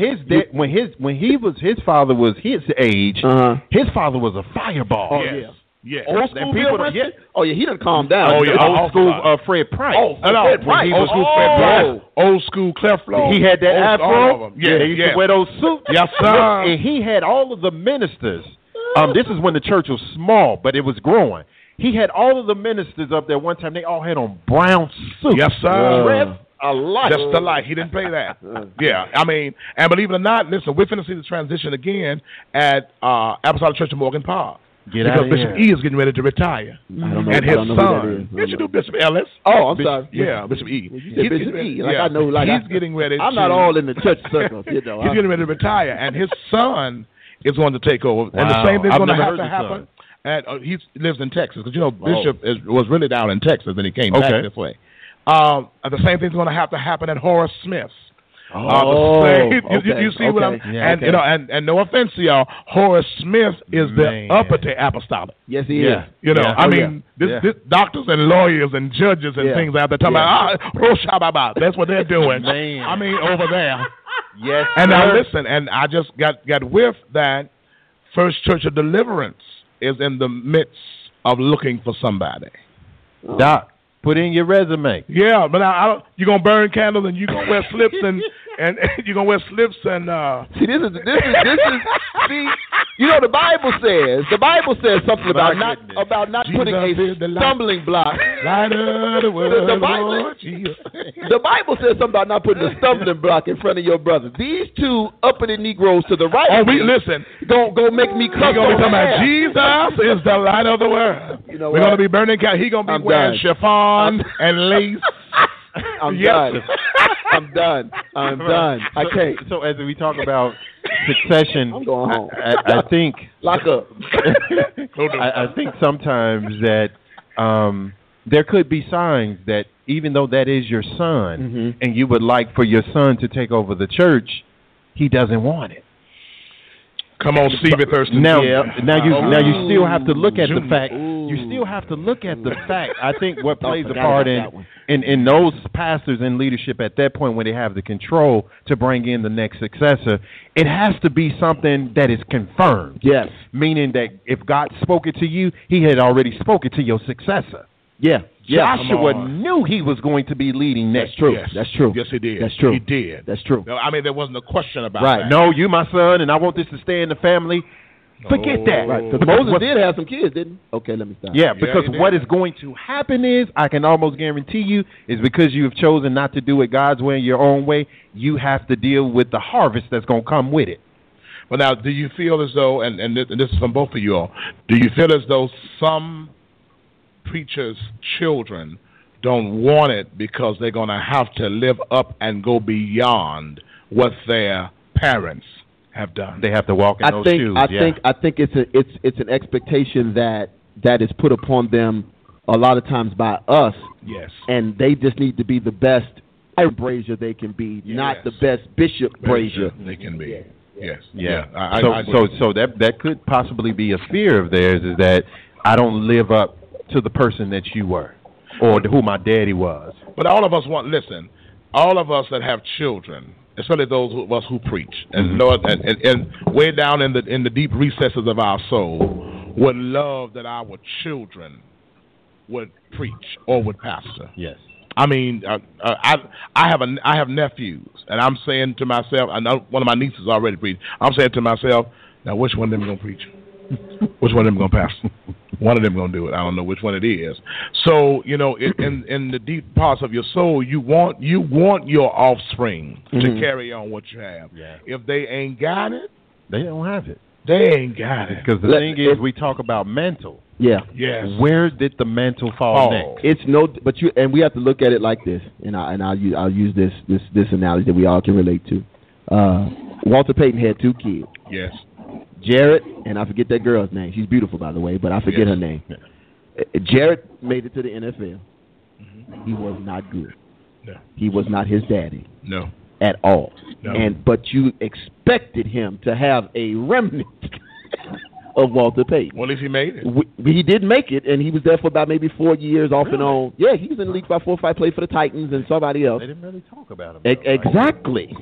his father was his age, his father was a fireball. Oh yeah. Yeah, old school Bill Winston? Oh yeah, he done calmed down. Oh yeah, old school Fred Price. Fred Price. Old school Creflo. He had that afro. Yeah, he used to wear those suits. Yes, sir. And he had all of the ministers. This is when the church was small, but it was growing. He had all of the ministers up there one time. They all had on brown suits. Yes, sir. Just the light. He didn't play that. Yeah, I mean, and believe it or not, listen, we're finna see the transition again at Apostolic Church of Morgan Park. Because Bishop E is getting ready to retire. I don't know. And his son. Yes, you do, Bishop Ellis. Oh, I'm sorry. Yeah, Bishop E. You said Bishop E. I know. He's getting ready. I'm not all in the church circles. He's getting ready to retire, and his son is going to take over. Wow. And the same thing's going to have to happen. And he lives in Texas because Bishop was really down in Texas, and he came back this way. The same thing's going to have to happen at Horace Smith's. You see what I'm and no offense to y'all, Horace Smith is the uppity apostolic. Yes, he is. This doctors and lawyers and judges and things out there talking about Roshababa. That's what they're doing. I mean, over there. Yes. And now sir. listen, and I just got whiff that First Church of Deliverance is in the midst of looking for somebody. Doc, put in your resume. Yeah, but now you're gonna burn candles and you're gonna wear slips and you're gonna wear slips and See, this is see. You know, the Bible says something about not Jesus putting is the a light. stumbling block. light of the world, The Bible- Lord Jesus. The Bible says something about not putting a stumbling block in front of your brother. These two uppity Negroes to the right. Oh, of me listen. go make me We're cuss gonna be on talking about air. Jesus is the light of the world. You know We're what? gonna be burning candles. He's gonna be I'm wearing done. chiffon and lace. I'm Yes. done. I'm done. I can't. So as we talk about succession, I'm going home. I think Lock up. I think sometimes that there could be signs that even though that is your son and you would like for your son to take over the church, he doesn't want it. Come on, Stevie Thurston. Now you still have to look at the Junior. fact. You still have to look at the fact. I think what plays a forgot part about that one. in those pastors in leadership at that point when they have the control to bring in the next successor, it has to be something that is confirmed. Yes. Meaning that if God spoke it to you, He had already spoken to your successor. Yeah. Yeah. Joshua knew he was going to be leading next. That's true. Yes. That's true. Yes, he did. That's true. He did. That's true. No, I mean, there wasn't a question about Right. that. No, you my son, and I want this to stay in the family. Forget that. Right. Because Because Moses what- did have some kids, didn't he? Okay, let me stop. Yeah, because he did. what is going to happen is, I can almost guarantee you, is because you have chosen not to do it God's way and your own way, you have to deal with the harvest that's going to come with it. But now, do you feel as though, and this is from both of you all, do you feel as though some preachers' children don't want it because they're going to have to live up and go beyond what their parents have done? They have to walk in those shoes. I think it's an expectation that is put upon them a lot of times by us, Yes. and they just need to be the best Brazier they can be, not the best Bishop Brazier. They can be. Yes. Yeah. I So that could possibly be a fear of theirs, is that I don't live up to the person that you were, or to who my daddy was. But all of us all of us that have children, especially those of us who preach, and Lord, and way down in the deep recesses of our soul, would love that our children would preach or would pastor. Yes. I mean, I have nephews, and I'm saying to myself, I know one of my nieces already preached. I'm saying to myself, now which one of them is going to preach? Which one of them going to pastor? One of them going to do it. I don't know which one it is. So, you know, in the deep parts of your soul, you want your offspring to carry on what you have. Yeah. If they ain't got it, They don't have it. they ain't got it. Because the thing is, we talk about mantle. Yeah. Yes. Where did the mantle fall next? It's and we have to look at it like this, and I'll use this analogy that we all can relate to. Walter Payton had 2 kids, Yes. Jarrett, and I forget that girl's name. She's beautiful, by the way, but I forget her name. Jarrett made it to the NFL. He was not good. No. He was not his daddy No. at all. No. But you expected him to have a remnant of Walter Payton. Well, at least he made it. He did make it, and he was there for about maybe 4 years off and on. Yeah, he was in the league for about 4 or 5, played for the Titans and somebody else. They didn't really talk about him. Exactly.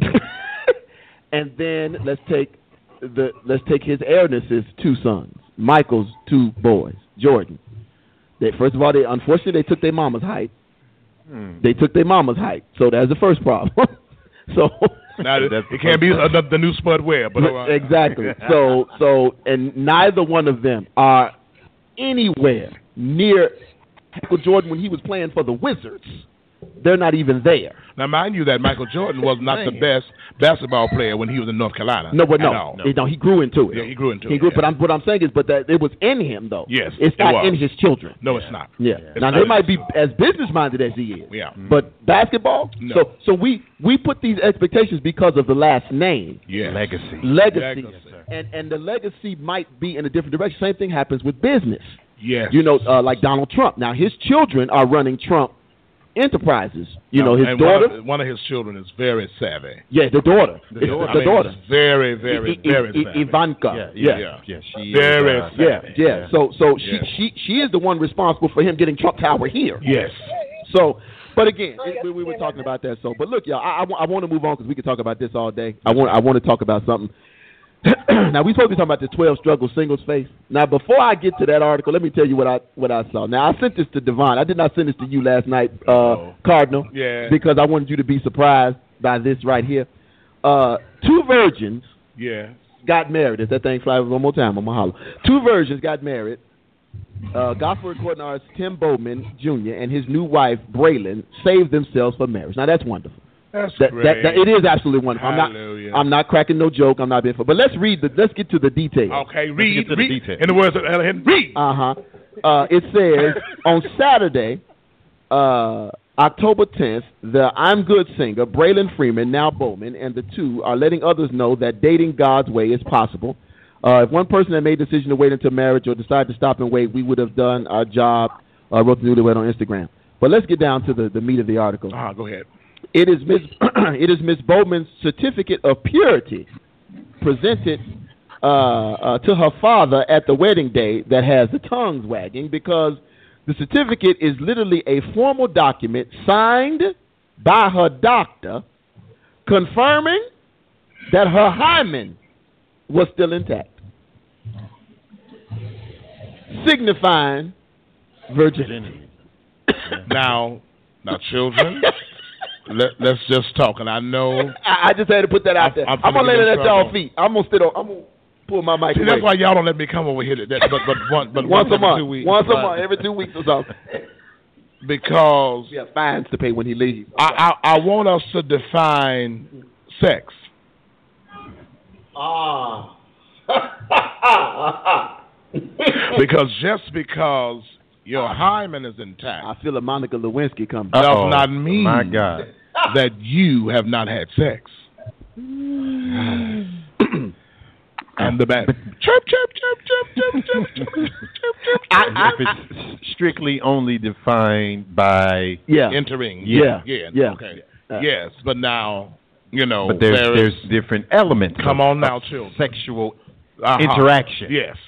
And then let's take his heirnesses 2 sons, Michael's 2 boys, Jordan. First of all, unfortunately they took their mama's height. They took their mama's height, so that's the first problem. So Now, it can't be the new Spud Webb, but exactly. So and neither one of them are anywhere near Michael Jordan when he was playing for the Wizards. They're not even there. Now, mind you that Michael Jordan was not the best basketball player when he was in North Carolina. No, he grew into it. Yeah, he grew into it. He grew, but what I'm saying is, that it was in him though. Yes, it's it not was. in his children. No, it's not. Yeah. It's Now not. they might be as business minded as he is. Yeah. But basketball. No. So we put these expectations because of the last name. Yes. Legacy. Yes, sir. And the legacy might be in a different direction. Same thing happens with business. Yes. You know, like Donald Trump. Now his children are running Trump Enterprises. You know, his and daughter. One of his children is very savvy. Yeah, the daughter. The daughter. Is very, very, very savvy. Ivanka. Yeah. She Very is, savvy. Yeah. So Yeah. she is the one responsible for him getting Trump Tower here. Yes. So But again, we were talking about that. So, but look, y'all, I want to move on because we could talk about this all day. I want to talk about something. Now we supposed to be talking about the 12 struggles singles face. Now before I get to that article, let me tell you what I saw. Now I sent this to Devon. I did not send this to you last night, Cardinal. Yeah. Because I wanted you to be surprised by this right here. 2 virgins. Yeah. Got married. If that thing flies one more time, I'm gonna holler. 2 virgins got married. Gospel recording artist Tim Bowman Jr. and his new wife Braylon saved themselves for marriage. Now that's wonderful. That's great. It is absolutely wonderful. Hallelujah. I'm not cracking no joke. I'm not being funny. But let's get to the details. Okay, read. In the words of Ellen, read. It says on Saturday, October 10th, the I'm Good singer Braylon Freeman, now Bowman, and the 2 are letting others know that dating God's way is possible. If one person had made the decision to wait until marriage or decided to stop and wait, we would have done our job. Wrote the newlywed on Instagram. But let's get down to the meat of the article. Go ahead. It is Miss Bowman's certificate of purity presented to her father at the wedding day that has the tongues wagging, because the certificate is literally a formal document signed by her doctor confirming that her hymen was still intact, signifying virginity. Now, children, let's just talk. And I know I just had to put that out there. I'm gonna lay it at y'all feet. I'm gonna pull my mic. See, that's why y'all don't let me come over here. But once a month, 2 weeks. Once a month, every 2 weeks or something. Because we have fines to pay when he leaves. I want us to define sex. Because just because your hymen is intact, I feel a Monica Lewinsky coming. Does not mean, my God, that you have not had sex. And the back. Chirp, chirp, chirp, chirp, chirp, chirp, chirp, chirp, chirp. If it's strictly only defined by entering. Yeah. Okay. Yes, but now, but there's different elements. Come on now, children. Sexual interaction. Yes.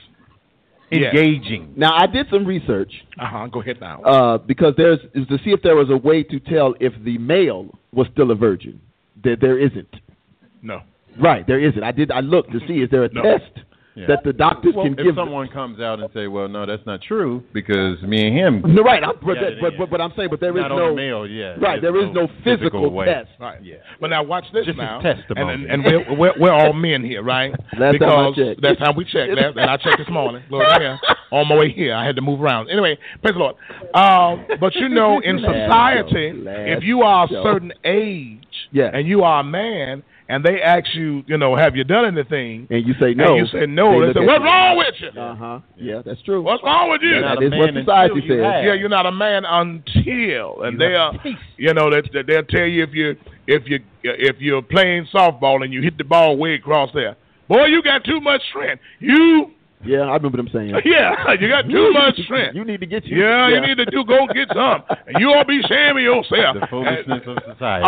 Engaging. Now, I did some research. Go ahead now. Because is to see if there was a way to tell if the male was still a virgin. There isn't. No. Right, there isn't. I looked to see, is there a test that the doctors can give? If someone comes out and say, well, no, that's not true, because me and him. No, right, but I'm saying, but there is no male, right, there is no physical test. Right. Yeah. But now watch this now. Testimony. And we're all men here, right? Last time we checked, and I checked this morning. Lord, on my way here, I had to move around. Anyway, praise the Lord. But in society, if you are a certain age and you are a man, and they ask you, have you done anything? And you say no. And you say no. They say, what's wrong with you? Yeah, that's true. What's wrong with you? That is what society says. Yeah, you're not a man until, and they'll tell you if you're playing softball and you hit the ball way across there, boy, you got too much strength. Yeah, I remember them saying that. Yeah, you got too much strength. You need to get you need to go get some. And you all be shaming yourself. The foolishness of society.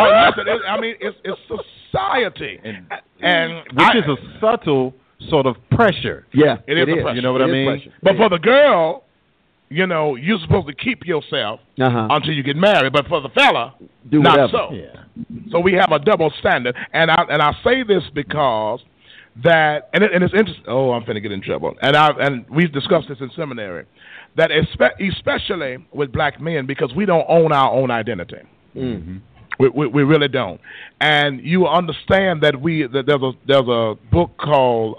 It's society. And which is a subtle sort of pressure. Yeah, it is a pressure. You know what I mean? Pressure. But for the girl, you're supposed to keep yourself until you get married. But for the fella, not so. Yeah. So we have a double standard. And I say this because that, and it's interesting. Oh, I'm finna get in trouble. And we've discussed this in seminary, that especially with black men, because we don't own our own identity. Mm-hmm. We really don't. And you understand that there's a book called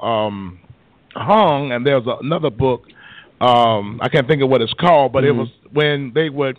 Hung, and there's another book. I can't think of what it's called, but it was when they would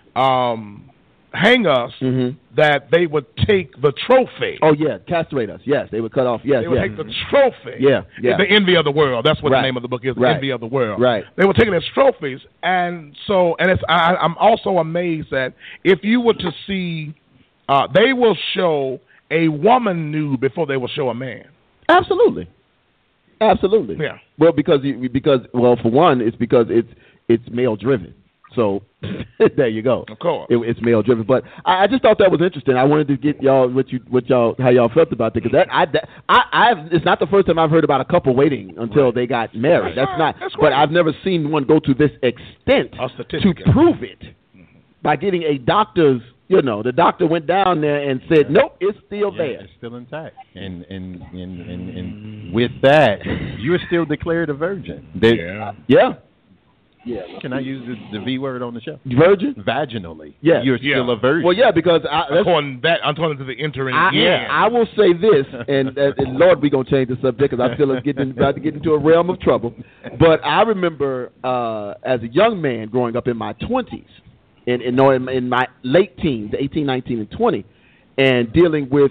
hang us, that they would take the trophy. Oh yeah, castrate us. Yes, they would cut off. Yes, they would take the trophy. Yeah. The envy of the world. That's what the name of the book is. The envy of the world. Right. They were taking as trophies, and I'm also amazed that if you were to see, they will show a woman nude before they will show a man. Absolutely. Yeah. Well, because for one, it's because it's male driven. So there you go. Of course, it's male driven. But I just thought that was interesting. I wanted to get y'all how y'all felt about it, because it's not the first time I've heard about a couple waiting until they got married. But I've never seen one go to this extent to prove it by getting a doctor's You know, the doctor went down there and said, nope, it's still there. It's still intact. And with that, you are still declared a virgin. Yeah. Can I use the V word on the show? Virgin? Vaginally. Yeah. You're still a virgin. Well, yeah, because according to the entering in. I will say this, and Lord, we're going to change the subject because I feel us about to get into a realm of trouble. But I remember as a young man growing up in my 20s, in my late teens, 18, 19, and 20, and dealing with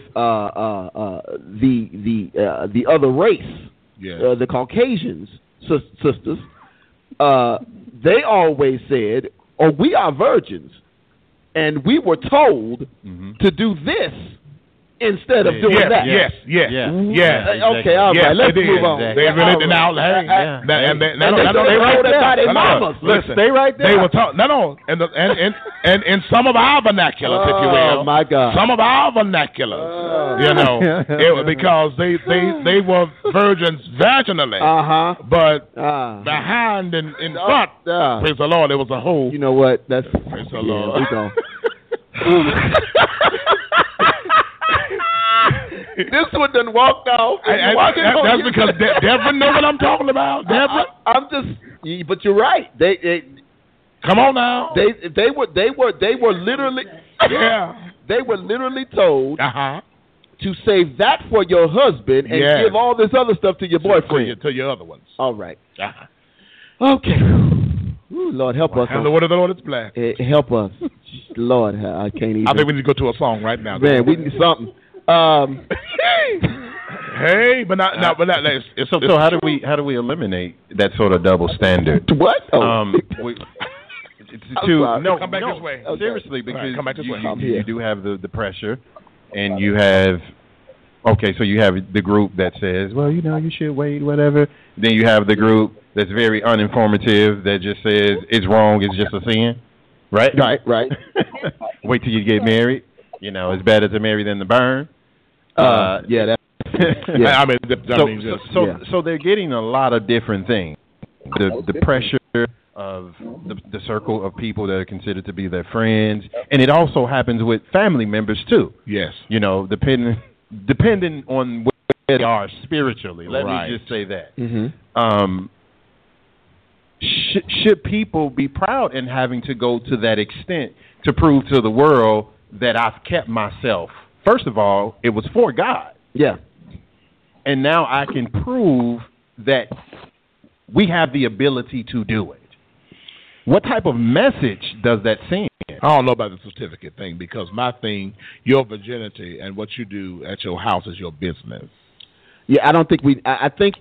the other race, the Caucasians, sisters, they always said, we are virgins, and we were told to do this instead of doing that. Yes. Okay, all right, let's move on. They really now, stay right there. They were talking, and in some of our vernaculars, if you will. Oh my God! Some of our vernaculars, because they were virgins vaginally, but behind and in front. Praise the Lord, there was a hole. You know what? That's praise the Lord. We go. This one done walked off. That's because Deborah knows what I'm talking about. Deborah, I'm just. But you're right. They come on now. They were literally. Yeah. They were literally told to save that for your husband and give all this other stuff to your boyfriend. To your other ones. All right. Okay. Ooh, Lord, help us. And the word of the Lord is black. Help us. Lord, I can't even. I think we need to go to a song right now. Man, we need something. Hey, but not. So how do we eliminate that sort of double standard? What? Come back this way. Seriously, because come back this way. You do have the pressure, and you have. Okay, so you have the group that says, well, you should wait, whatever. Then you have the group that's very uninformative that just says it's wrong, it's just a sin, right? Right. Wait till you get married. It's better to marry than to burn. I mean, so they're getting a lot of different things. The pressure of the circle of people that are considered to be their friends, and it also happens with family members too. Yes. Depending on where they are spiritually. Let me just say that. Mm-hmm. Should people be proud in having to go to that extent to prove to the world that I've kept myself? First of all, it was for God. Yeah. And now I can prove that we have the ability to do it. What type of message does that send? I don't know about the certificate thing, because my thing, your virginity and what you do at your house is your business. Yeah, I don't think I think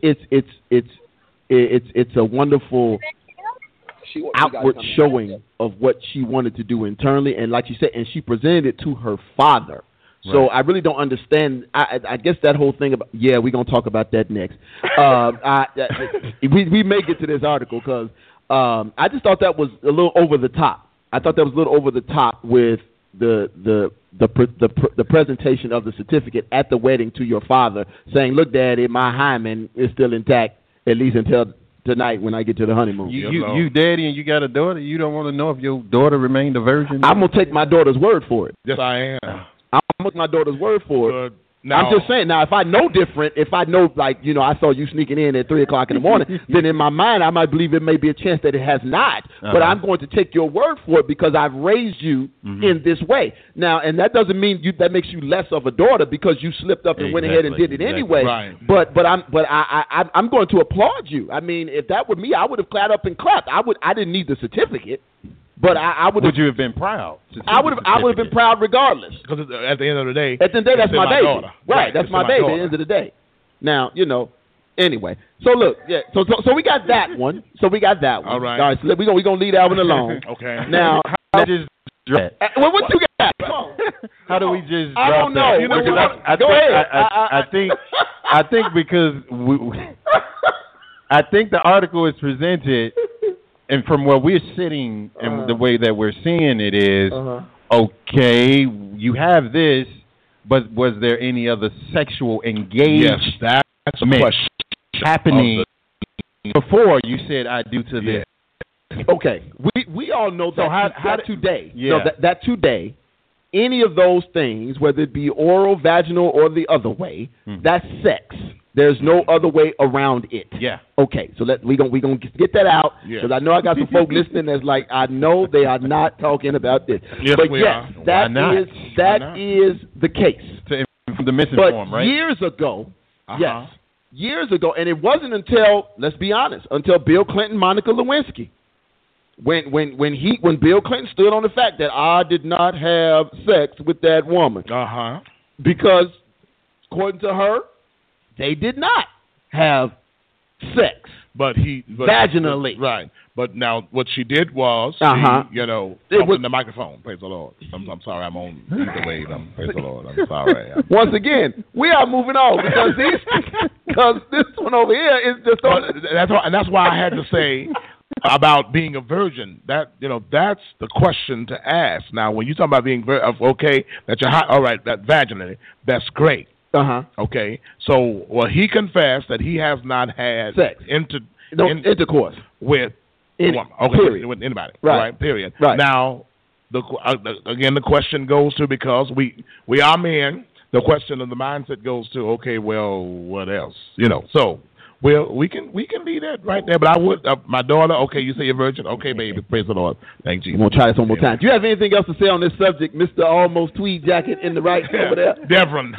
it's a wonderful outward showing of what she wanted to do internally, and like you said, and she presented it to her father. Right. So I really don't understand. I guess that whole thing about we're gonna talk about that next. We may get to this article because I just thought that was a little over the top. I thought that was a little over the top with the presentation of the certificate at the wedding to your father, saying, "Look, Daddy, my hymen is still intact, at least until tonight when I get to the honeymoon." You daddy, and you got a daughter. You don't want to know if your daughter remained a virgin? I'm gonna take my daughter's word for it. Yes, I am. I'm gonna take my daughter's word for it. Now, I'm just saying. Now, if I know different, if I know, I saw you sneaking in at 3:00 in the morning, then in my mind I might believe it may be a chance that it has not. But I'm going to take your word for it because I've raised you in this way. Now, and that doesn't mean that makes you less of a daughter because you slipped up and went ahead and did it anyway. Right. But I'm going to applaud you. I mean, if that were me, I would have clapped up and clapped. I didn't need the certificate. But I would. Would you have been proud? I would have been proud regardless. Because at the end of the day, that's my baby. Daughter. Right, that's my baby. At the end of the day. Now, Anyway, so look, so we got that one. All right. So we're gonna leave that one alone. Okay. Now, what you got? Come on. How do we just? I don't know. Go ahead. I think because I think the article is presented. And from where we're sitting and the way that we're seeing it is, okay, you have this, but was there any other sexual engagement that's a question happening before you said I do to this? Okay, we all know that. So how today? Yeah. That today any of those things, whether it be oral, vaginal, or the other way, that's sex. There's no other way around it. Yeah. Okay, so we gonna get that out because I know I got some folk listening that's like, I know they are not talking about this. Yes, but we yes, are. that is the case. To the misinformed, but right? Years ago, years ago, and it wasn't until, let's be honest, until Bill Clinton, Monica Lewinsky, when Bill Clinton stood on the fact that I did not have sex with that woman, because according to her, they did not have sex, but vaginally, right. But now what she did was, opened the microphone. Praise the Lord. I'm sorry, I'm on the wave. Praise the Lord. I'm sorry. Once again, we are moving on because this one over here is just on. That's why I had to say about being a virgin. That's the question to ask. Now, when you talk about being okay, that you're hot, all right, that vaginally, that's great. Okay. So, he confessed that he has not had sex, intercourse with a woman. Okay, period. With anybody. Right. Period. Right. Now, the question goes to, because we are men. The question of the mindset goes to, okay, well, what else? So. Well, we can leave that right there, but I would, my daughter, okay, you say you're virgin, okay, baby, praise the Lord, thank you. I'm going to try this one more time. Do you have anything else to say on this subject, Mr. Almost Tweed Jacket in the right over there? Devron.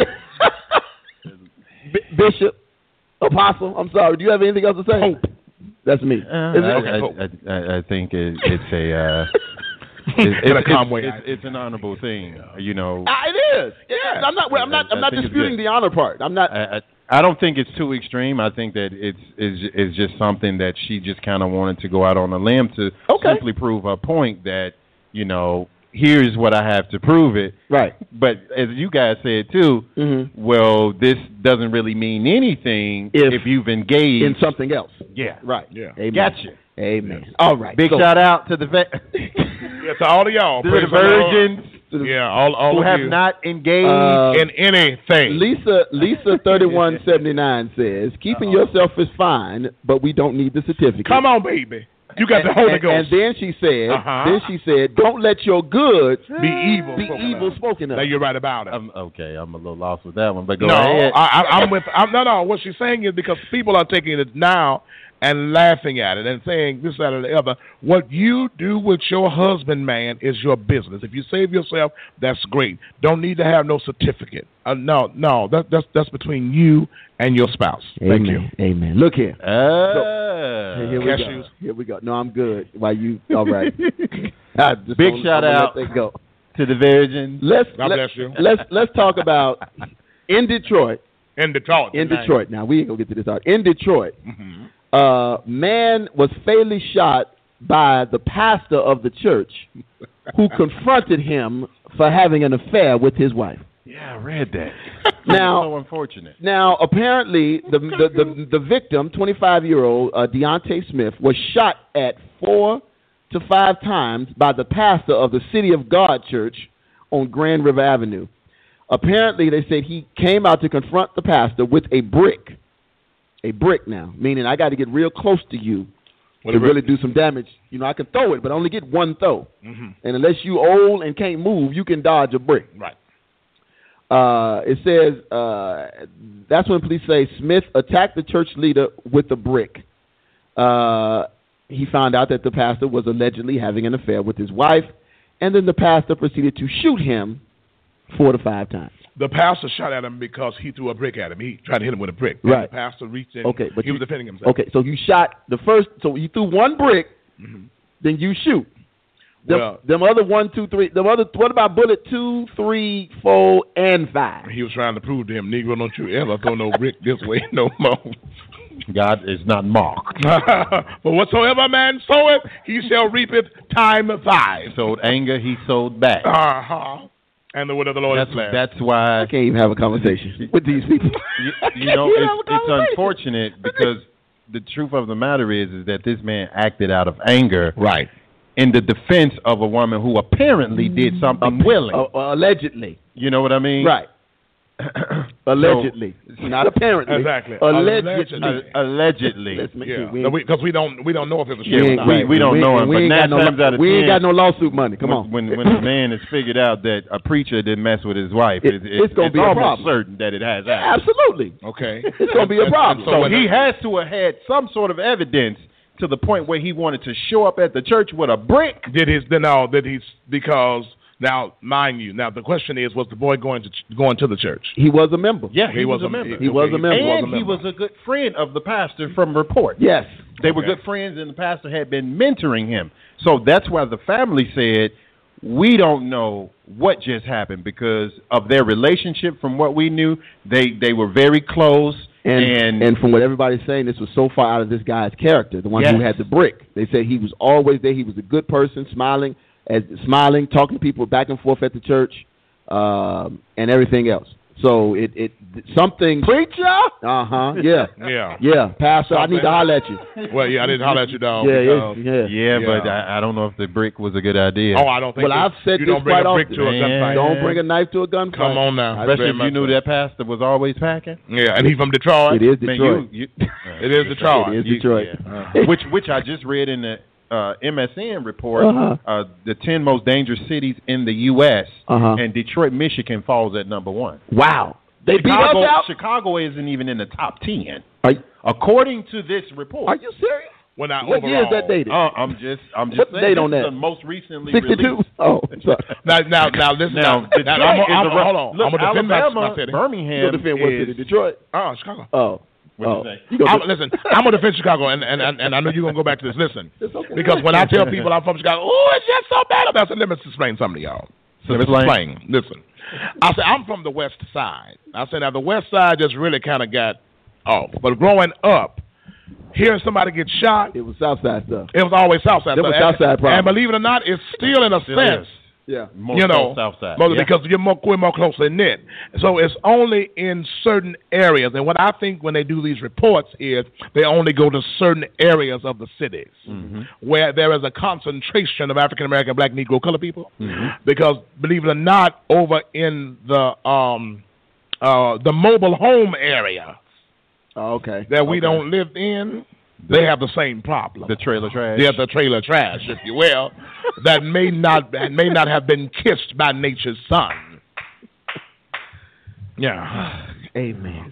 Bishop, Apostle, I'm sorry, do you have anything else to say? Hope. That's me. I think it's a... It's an honorable thing, It is. Yeah. I'm not disputing the honor part. I'm not. I don't think it's too extreme. I think that it's just something that she just kind of wanted to go out on a limb to simply prove her point that, here's what I have to prove it. Right. But as you guys said too, well, this doesn't really mean anything if you've engaged in something else. Yeah. Right. Yeah. Amen. Gotcha. Amen. Yes. All right. Big shout out to the to all of y'all. To the virgins. Yeah, all who of have you. not engaged in anything. Lisa 3179 says, keeping yourself is fine, but we don't need the certificate. Come on, baby. You got the Holy Ghost. And then she said, don't let your good be evil spoken of. Now you're right about it. I'm a little lost with that one, but go ahead. No. What she's saying is because people are taking it now and laughing at it and saying this, that, or the other. What you do with your husband, man, is your business. If you save yourself, that's great. Don't need to have no certificate. No, that's between you and your spouse. Amen. Thank you. Amen. Look here. Here we go. No, I'm good. Why you? All right. Big shout out to the virgins. God bless you. Let's talk about in Detroit. In Detroit. Now we ain't gonna get to this out. In Detroit. Man was fatally shot by the pastor of the church who confronted him for having an affair with his wife. Yeah, I read that. Now, so unfortunate. Now, apparently, the victim, 25-year-old Deontay Smith, was shot at 4 to 5 times by the pastor of the City of God Church on Grand River Avenue. Apparently, they said he came out to confront the pastor with a brick. A brick now, meaning I got to get real close to you to really do some damage. I can throw it, but only get one throw. And unless you old and can't move, you can dodge a brick. Right. It says that's when police say Smith attacked the church leader with a brick. He found out that the pastor was allegedly having an affair with his wife, and then the pastor proceeded to shoot him 4 to 5 times. The pastor shot at him because he threw a brick at him. He tried to hit him with a brick. Right. And the pastor reached in. Okay, but he was defending himself. Okay, so you shot the first. So you threw one brick, then you shoot. Them other 1, 2, 3. What about bullet 2, 3, 4, and 5? He was trying to prove to him, Negro, don't you ever throw no brick this way no more. God is not mocked. But whatsoever a man soweth, he shall reap it time 5. Sowed anger, he sowed back. And the word of the Lord is blessed. That's why I can't even have a conversation with these people. It's unfortunate because the truth of the matter is that this man acted out of anger, right, in the defense of a woman who apparently did something willing, allegedly. You know what I mean? Right. Allegedly, not apparently. Exactly. Allegedly. Let's make sure because we don't know if it was true. We don't know him. But 9 times out of 10, we ain't got no lawsuit money. Come on. When the man has figured out that a preacher didn't mess with his wife, it's going to be a problem. Certain that it has happened. Absolutely. Okay. It's going to be a problem. So he has to have had some sort of evidence to the point where he wanted to show up at the church with a brick. Because now, mind you, the question is, was the boy going to the church? He was a member. Yeah, he was a member. He was a member. And he was a good friend of the pastor from report. Yes. They were good friends, and the pastor had been mentoring him. So that's why the family said, we don't know what just happened because of their relationship. From what we knew, they were very close. And from what everybody's saying, this was so far out of this guy's character, the one who had the brick. They said he was always there. He was a good person, smiling, talking to people back and forth at the church, and everything else. So something. Preacher? Yeah, Pastor, I need to holler at you. Well, I didn't holler at you, dog. Yeah, but I don't know if the brick was a good idea. Oh, I don't think. Well, I've said you this don't bring quite a brick often. to a gunfight. Don't bring a knife to a gunfight. Come on now, especially if you knew that pastor was always packing. Yeah, and he's from Detroit. It is Detroit. It is Detroit. It is Detroit. Which I just read in the MSN report, the 10 most dangerous cities in the U.S., and Detroit, Michigan falls at number 1. Wow. They beat us out? Chicago isn't even in the top 10. According to this report. Are you serious? What year is that dated? I'm just What's the date on that? The most recently 62? released. Oh, sorry. Now listen. Hold on. Look, I'm gonna defend Alabama, my city. Birmingham. You defend what city? Detroit? Oh, Chicago. Oh. What you say? Listen, I'm gonna defend Chicago, and I know you're gonna go back to this. Listen, because when I tell people I'm from Chicago, it's just so bad about it. Let me explain something to y'all. Explain. Listen, I said I'm from the West Side. I said now the West Side just really kind of got off, but growing up, hearing somebody get shot, it was South Side stuff. It was always South Side. It was South Side problem. And believe it or not, it's still in a sense. Yeah, South Side. Because we're more closely knit. So it's only in certain areas. And what I think when they do these reports is they only go to certain areas of the cities where there is a concentration of African American, Black, Negro, colored people. Because believe it or not, over in the mobile home area, that we don't live in, they have the same problem. The trailer trash. Yeah, the trailer trash, if you will, that may not have been kissed by nature's son. Yeah. Amen.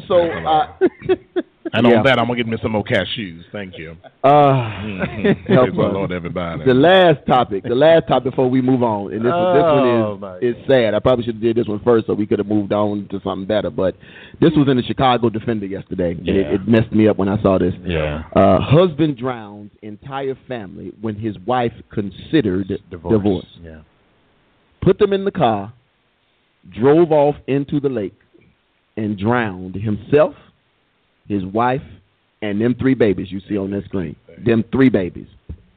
And on that, I'm gonna get me some more cashews. Thank you. Praise the Lord, everybody. The last topic before we move on, and this one is sad. I probably should have did this one first so we could have moved on to something better. But this was in the Chicago Defender yesterday. Yeah. It messed me up when I saw this. Yeah. Husband drowns entire family when his wife considered divorce. Yeah. Put them in the car, drove off into the lake, and drowned himself, his wife, and them 3 babies you see on that screen. Them 3 babies.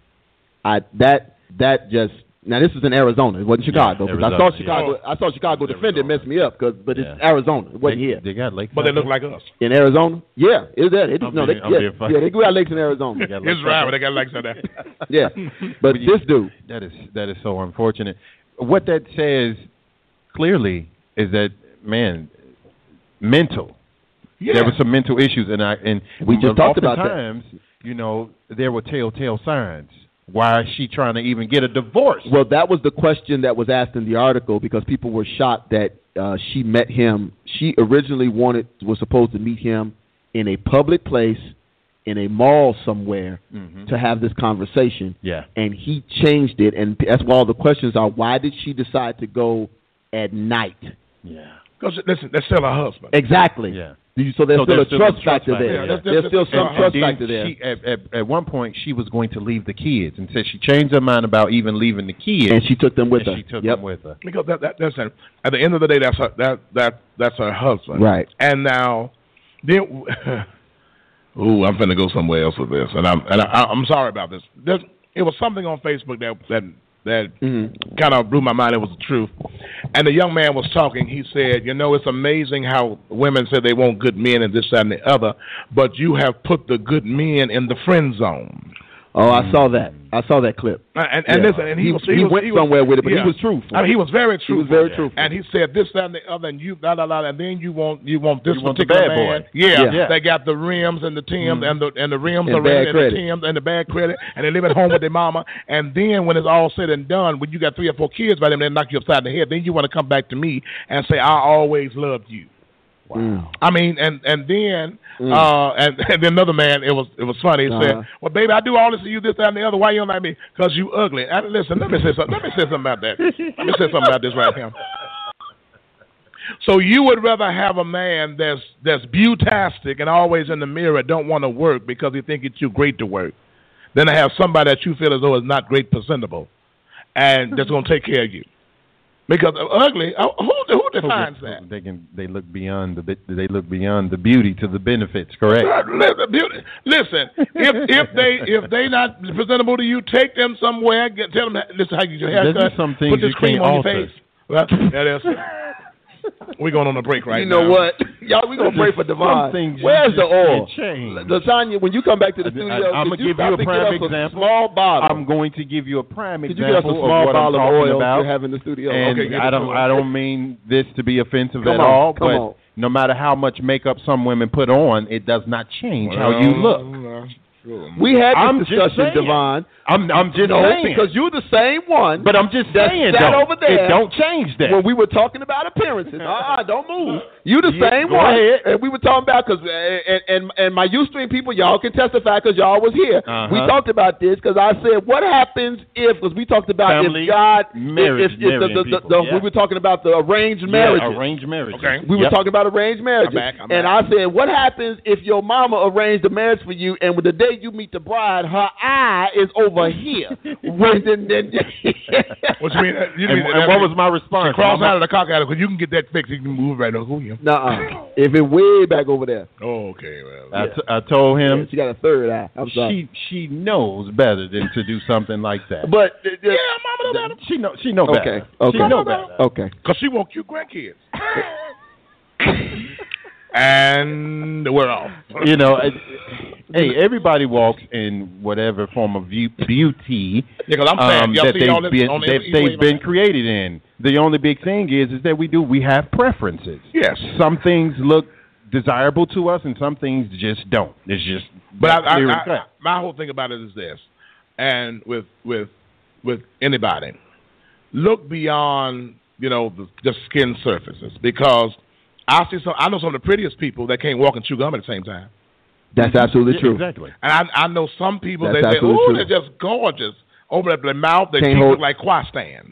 Now this is in Arizona. It wasn't Chicago. I saw Chicago. I saw Chicago Defender mess me up but it's Arizona. It wasn't here. They got lakes, but they look like us in Arizona. Yeah, is that? They grew out lakes in Arizona. It's right, but they got lakes out there. Yeah, but this dude. That is so unfortunate. What that says clearly is that mental. Yeah. There were some mental issues, and we just talked about that. Times, there were telltale signs. Why is she trying to even get a divorce? Well, that was the question that was asked in the article because people were shocked that she met him. She originally was supposed to meet him in a public place, in a mall somewhere, to have this conversation. Yeah. And he changed it, and that's why all the questions are, why did she decide to go at night? Yeah. Because, listen, they're still her husband. Exactly. Yeah. So there's still a trust factor there. Yeah. There's still some trust factor there. At one point, she was going to leave the kids, and said she changed her mind about even leaving the kids. And she took them with her. Because that's her. At the end of the day, that's her husband. Right. And now, I'm finna go somewhere else with this, and I'm sorry about this. It was something on Facebook that kind of blew my mind. It was the truth. And the young man was talking. He said, it's amazing how women say they want good men and this, that, and the other, but you have put the good men in the friend zone. Oh, I saw that. I saw that clip. And listen, and he went somewhere with it, but he was truthful. I mean, he was very truthful. He was very truthful. And he said this, that, and the other, and you, blah, blah, blah, and then you want this the particular bad man. boy. Yeah, they got the rims and the Timbs and the rims and are bad and credit. the Timbs and the bad credit, and they live at home with their mama. And then when it's all said and done, when you got 3 or 4 kids by them, they knock you upside the head. Then you want to come back to me and say, I always loved you. Wow. I mean, and then and then another man, it was funny. He said, "Well, baby, I do all this to you, this, that, and the other. Why you don't like me? Because you ugly." And listen, let me say something. Let me say something about that. Let me say something about this right here. So you would rather have a man that's beautastic and always in the mirror, don't want to work because he think it's too great to work, than to have somebody that you feel as though is not great presentable and that's going to take care of you. Because ugly, who defines that? They look beyond the beauty to the benefits. Correct. Listen, if they not presentable to you, take them somewhere. Tell them this is how you get your haircut. Put this cream on your face. Well, that is. We're going on a break right now. You know what? Y'all, we're going to pray for Devon. Where's the oil? Latanya, when you come back to the studio, I'm going to give you a prime example. Small bottle. I'm going to give you a prime example. Could you get us a small bottle of oil about. to have in the studio? And okay, I don't mean this to be offensive at all, but no matter how much makeup some women put on, it does not change how you look. We had this discussion, Devon. I'm just saying. Because you're the same one. But I'm just saying, over there. It don't change that. When we were talking about appearances. Don't move. You the same one. Ahead. And we were talking about, because, and my Ustream people, y'all can testify because y'all was here. We talked about this because I said, what happens if, because we talked about family, if God, marriage, we were talking about the arranged marriage. Arranged marriage. Okay. We were talking about arranged marriages. I'm back. I said, what happens if your mama arranged a marriage for you and with the day you meet the bride, her eye is over here? What you mean? And what was my response? Cross out of the cock out because you can get that fixed. You can move right over here. Nuh-uh. If it way back over there. Oh, okay. Well, I told him she got a third eye. I'm sorry. She knows better than to do something like that. But mama know better. She know better. Okay. She know better. Okay. Because she want cute grandkids. And we're off. You know, hey, everybody walks in whatever form of beauty that they've been created in. The only big thing is that we have preferences. Yes. Some things look desirable to us, and some things just don't. It's just. But my whole thing about it is this, and with anybody, look beyond the skin surfaces, because I know some of the prettiest people that can't walk and chew gum at the same time. That's absolutely true. Exactly. And I know some people that say, "Oh, they're just gorgeous." Open up their mouth, their teeth look like quad stands.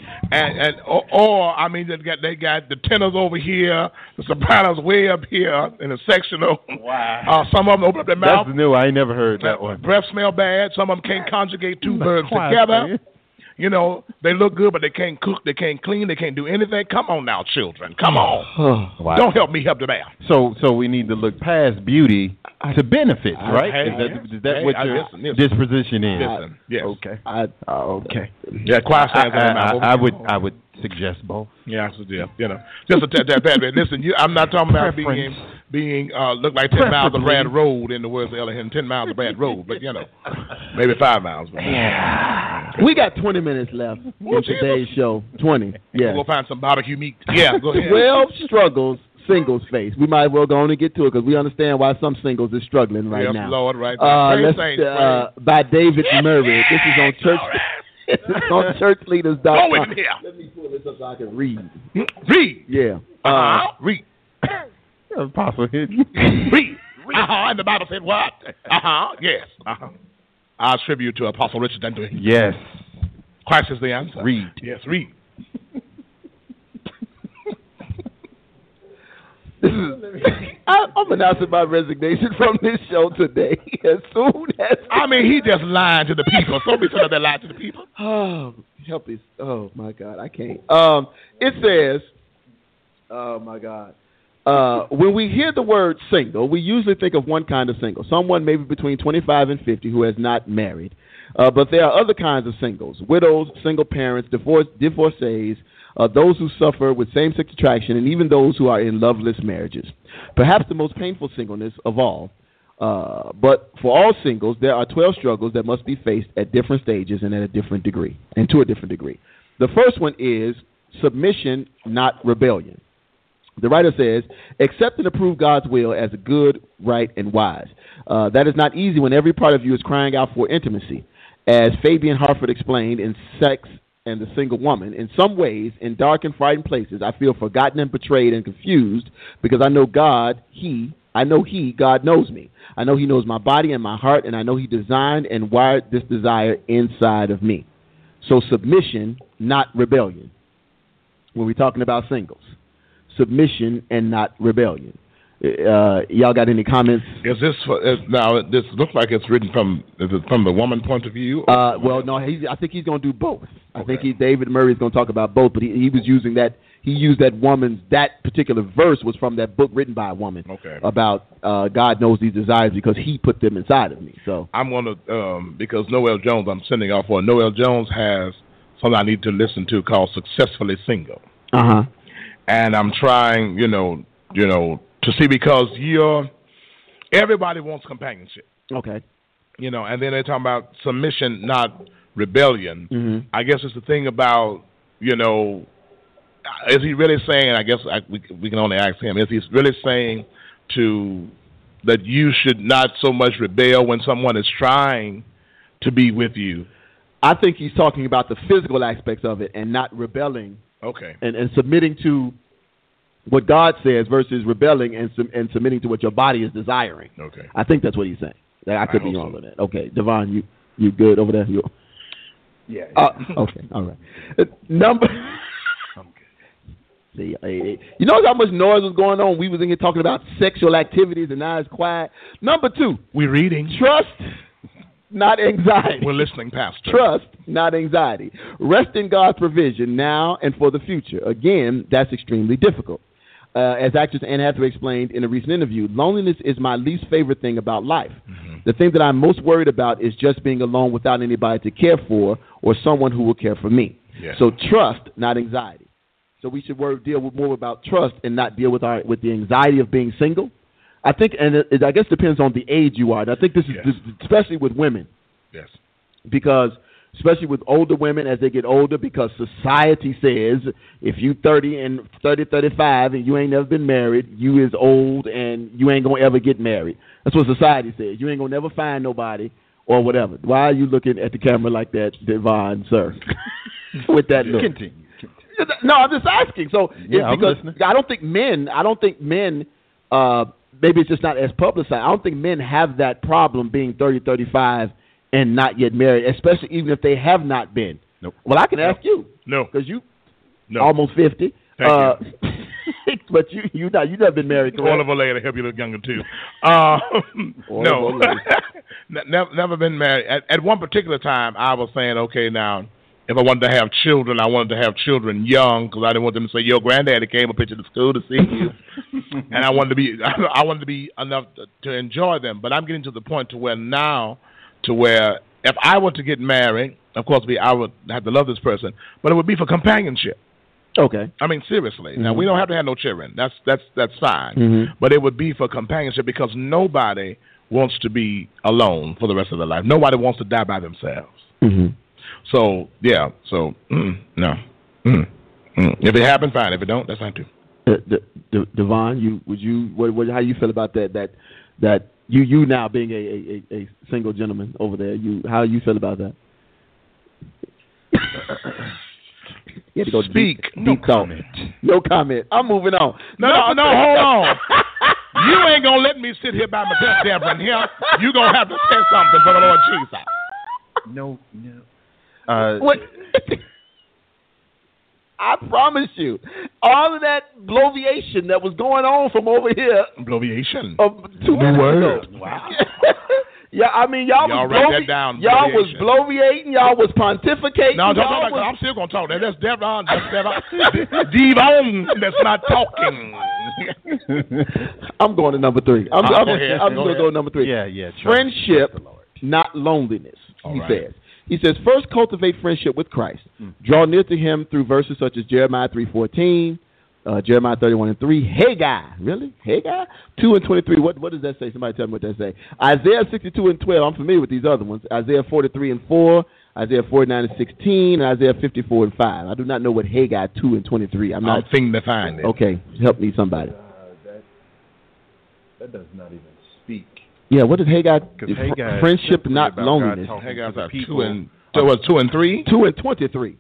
Or they got the tenors over here, the sopranos way up here in the sectional. Wow. Some of them open up their mouth. That's new. I ain't never heard that one. Breath smell bad. Some of them can't conjugate 2 verbs together. They look good, but they can't cook, they can't clean, they can't do anything. Come on now, children. Come on. Wow. Don't help me help them out. So we need to look past beauty to benefits, right? Is that what your disposition is? Listen, yes. Okay. Okay. Yeah, quiet stands on the mouth. I would suggest both. Yeah, just a tad bit. Listen, I'm not talking about being look like 10 miles of bad road in the words of Elohim, 10 miles of bad road, but maybe 5 miles. We got 20 minutes left in today's show. 20. Yeah. We'll find some barbecue meat. Yeah, go ahead. 12 struggles singles face. We might well go on and get to it because we understand why some singles is struggling right now. Lord, right. By David Murray. This is on church. It's on churchleaders.com. Go in here. Let me pull this up so I can read. Read. Yeah. Read. Apostle hit. Read. And the Bible said what? Yes. I attribute to Apostle Richard Denton. Yes. Christ is the answer. Read. Yes, read. I'm announcing my resignation from this show today. As soon as he just lied to the people. So be sure they lied to the people. Oh, help me! Oh my God, I can't. It says, oh my God. When we hear the word single, we usually think of one kind of single, someone maybe between 25 and 50 who has not married. But there are other kinds of singles: widows, single parents, divorcees. Those who suffer with same-sex attraction, and even those who are in loveless marriages. Perhaps the most painful singleness of all But for all singles, there are 12 struggles that must be faced at different stages and at a different degree, and to a different degree. The first one is submission, not rebellion. The writer says, accept and approve God's will as good, right, and wise. That is not easy when every part of you is crying out for intimacy. As Fabian Harford explained in Sex and the Single Woman, in some ways, in dark and frightened places, I feel forgotten and betrayed and confused because I know God knows me. I know he knows my body and my heart, and I know he designed and wired this desire inside of me. So submission, not rebellion. When we're talking about singles, submission and not rebellion. Y'all got any comments? Is this now? This looks like it's written from the woman point of view. Well, no. I think he's going to do both. I think David Murray is going to talk about both. But he was using that. He used that particular verse was from that book written by a woman about God knows these desires because he put them inside of me. So I'm going to because Noel Jones. I'm sending off for Noel Jones has something I need to listen to called "Successfully Single." And I'm trying, to see because everybody wants companionship. Okay. And then they're talking about submission, not rebellion. Mm-hmm. I guess it's the thing about, is he really saying, I guess we can only ask him, is he really saying that you should not so much rebel when someone is trying to be with you? I think he's talking about the physical aspects of it and not rebelling. Okay. And submitting to what God says versus rebelling and submitting to what your body is desiring. Okay. I think that's what he's saying. I could be wrong with that. Okay, Devon, you good over there? Yeah. Okay, all right. Number. I'm good. See, you know how much noise was going on? We was in here talking about sexual activities, and now it's quiet. Number 2. We're reading. Trust, not anxiety. We're listening, Pastor. Trust, not anxiety. Rest in God's provision now and for the future. Again, that's extremely difficult. As actress Anne Hathaway explained in a recent interview, loneliness is my least favorite thing about life. Mm-hmm. The thing that I'm most worried about is just being alone without anybody to care for or someone who will care for me. Yeah. So trust, not anxiety. So we should deal more about trust and not deal with the anxiety of being single. I think, and it I guess depends on the age you are. And I think this is especially with women. Yes. Because especially with older women as they get older, because society says if you 35 and you ain't never been married, you is old and you ain't going to ever get married. That's what society says. You ain't going to never find nobody or whatever. Why are you looking at the camera like that, Devon, sir? With that look. Continue. No, I'm just asking. So because I don't think men, maybe it's just not as publicized. I don't think men have that problem being 30, 35 and not yet married, especially even if they have not been. Nope. Well, I can ask you. No. Because you almost 50. Thank you. But you never been married, correct? All of a lady help you look younger, too. No. Never been married. At one particular time, I was saying, okay, now, if I wanted to have children, I wanted to have children young because I didn't want them to say, your granddaddy came up into the school to see you. And I wanted to be enough to enjoy them. But I'm getting to the point to where if I were to get married, of course, I would have to love this person, but it would be for companionship. Okay. I mean, seriously. Mm-hmm. Now, we don't have to have no children. That's fine. Mm-hmm. But it would be for companionship because nobody wants to be alone for the rest of their life. Nobody wants to die by themselves. Mm-hmm. So, yeah. So, no. If it happens, fine. If it don't, that's fine too. Devon, how you feel about that you now being a single gentleman over there? How you feel about that? You had to go Speak. Deep comment. No comment. I'm moving on. No, hold on. You ain't gonna let me sit here by myself, Deborah, and here you gonna have to say something for the Lord Jesus. No. What? I promise you, all of that bloviation that was going on from over here. Bloviation. 2 minutes ago. Wow. Yeah, I mean, y'all write that down. Y'all was bloviating. Y'all was pontificating. No, don't talk like I'm still going to talk. That's Deborah. Devon that's not talking. I'm going to number 3. I'm going to go to number 3. Yeah. Friendship, not loneliness, he says. He says, first cultivate friendship with Christ. Draw near to him through verses such as Jeremiah 3:14, Jeremiah 31:3. Haggai, really? Haggai 2:23. What does that say? Somebody tell me what that say. Isaiah 62:12. I'm familiar with these other ones. Isaiah 43:4. Isaiah 49:16. And Isaiah 54:5. I do not know what Haggai 2:23. I'm not thinking to find it. Okay, help me somebody. That does not even speak. Yeah, what is Haggai? Haggai friendship, not loneliness. Haggai 2 and 3. 2:23.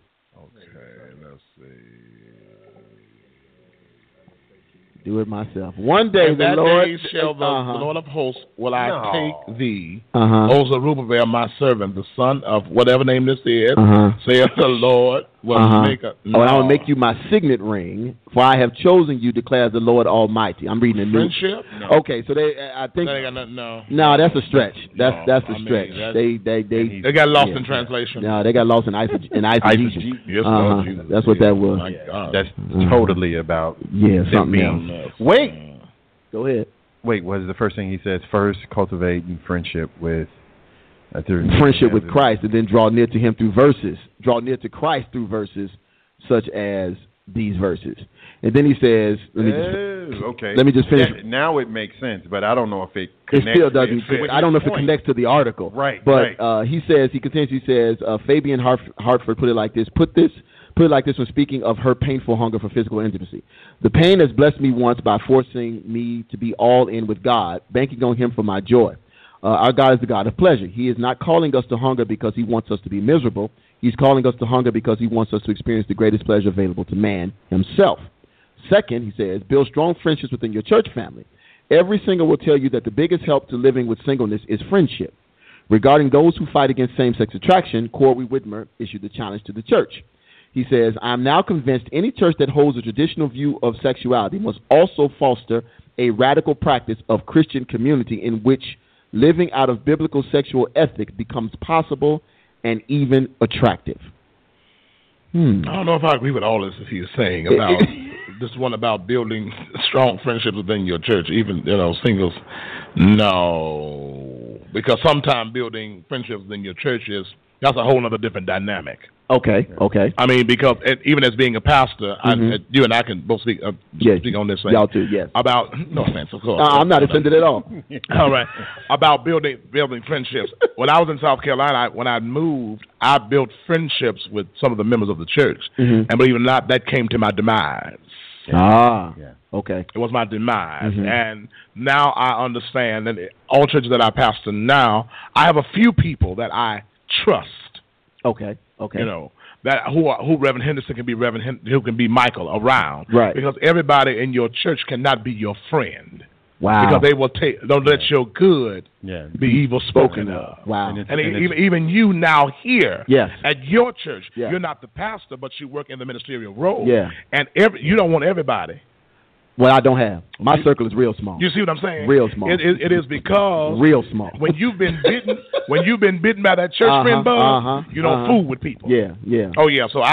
Do it myself. One day and the that Lord day shall the Lord of hosts will I take thee, Zerubbabel, my servant, the son of whatever name this is, saith the Lord, will make a... No. I will make you my signet ring, for I have chosen you, declares the Lord Almighty. I'm reading a new... Friendship? No. Okay, so I think... They got nothing, no. No, that's a stretch. That's a stretch. They got lost in translation. No, they got lost in eisegesis. Yes, that's what that was. My God. That's totally about... Yeah, something else. Wait. Go ahead. Wait, what is the first thing he says? First, cultivating friendship with... friendship with Christ, and then draw near to him through verses. Draw near to Christ through verses such as these verses. And then he says... Let me just finish. Now it makes sense, but I don't know if it connects. It still doesn't. I don't know if it connects to the article. Right. But he says, Fabian Hartford put it like this. Put it like this when speaking of her painful hunger for physical intimacy. The pain has blessed me once by forcing me to be all in with God, banking on him for my joy. Our God is the God of pleasure. He is not calling us to hunger because he wants us to be miserable. He's calling us to hunger because he wants us to experience the greatest pleasure available to man himself. Second, he says, build strong friendships within your church family. Every singer will tell you that the biggest help to living with singleness is friendship. Regarding those who fight against same-sex attraction, Corey Whitmer issued the challenge to the church. He says, I am now convinced any church that holds a traditional view of sexuality must also foster a radical practice of Christian community in which living out of biblical sexual ethics becomes possible and even attractive. I don't know if I agree with all this that he's saying about this one about building strong friendships within your church, even singles. No, because sometimes building friendships within your church that's a whole other different dynamic. Okay. I mean, because even as being a pastor, you and I can both speak on this thing. Y'all too, yes. About no offense, of course. I'm not offended at all. All right. About building friendships. When I was in South Carolina, when I moved, I built friendships with some of the members of the church, and believe it or not, that came to my demise. Okay. It was my demise, and now I understand that all churches that I pastor now, I have a few people that I trust. Okay. That who Reverend Henderson can be who can be Michael around. Right. Because everybody in your church cannot be your friend. Wow. Because they will don't let your good be evil spoken of. Wow. And even you now here at your church, you're not the pastor, but you work in the ministerial role. Yeah. And you don't want everybody. Well, I don't have. My circle is real small. You see what I'm saying? Real small. It is because real small. When you've been bitten by that church friend bug, you don't fool with people. Yeah. Oh yeah. So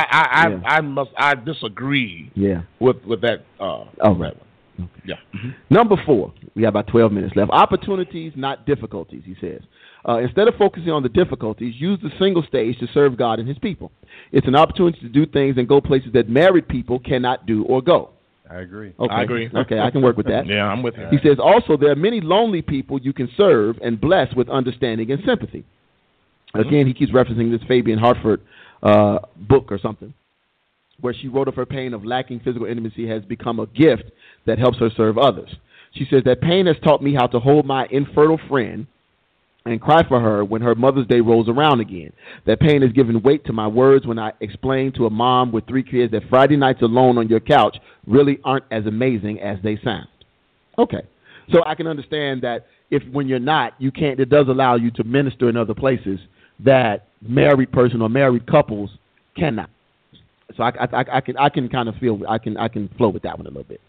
I disagree. With that. All right. Okay. Yeah. Number 4. We have about 12 minutes left. Opportunities, not difficulties. He says. Instead of focusing on the difficulties, use the single stage to serve God and his people. It's an opportunity to do things and go places that married people cannot do or go. I agree. Okay. I agree. Okay, I can work with that. Yeah, I'm with you. He says also there are many lonely people you can serve and bless with understanding and sympathy. Again, he keeps referencing this Fabian Hartford book or something, where she wrote of her pain of lacking physical intimacy has become a gift that helps her serve others. She says that pain has taught me how to hold my infertile friend and cry for her when her Mother's Day rolls around again. That pain has given weight to my words when I explain to a mom with 3 kids that Friday nights alone on your couch really aren't as amazing as they sound. Okay. So I can understand that when you're not, you can't, it does allow you to minister in other places that married person or married couples cannot. So I can kind of feel, I can flow with that one a little bit.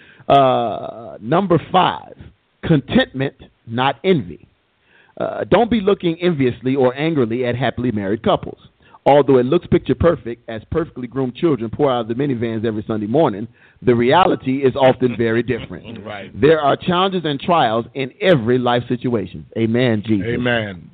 Number 5, contentment, not envy. Don't be looking enviously or angrily at happily married couples. Although it looks picture perfect as perfectly groomed children pour out of the minivans every Sunday morning, the reality is often very different. Right. There are challenges and trials in every life situation. Amen, Jesus. Amen.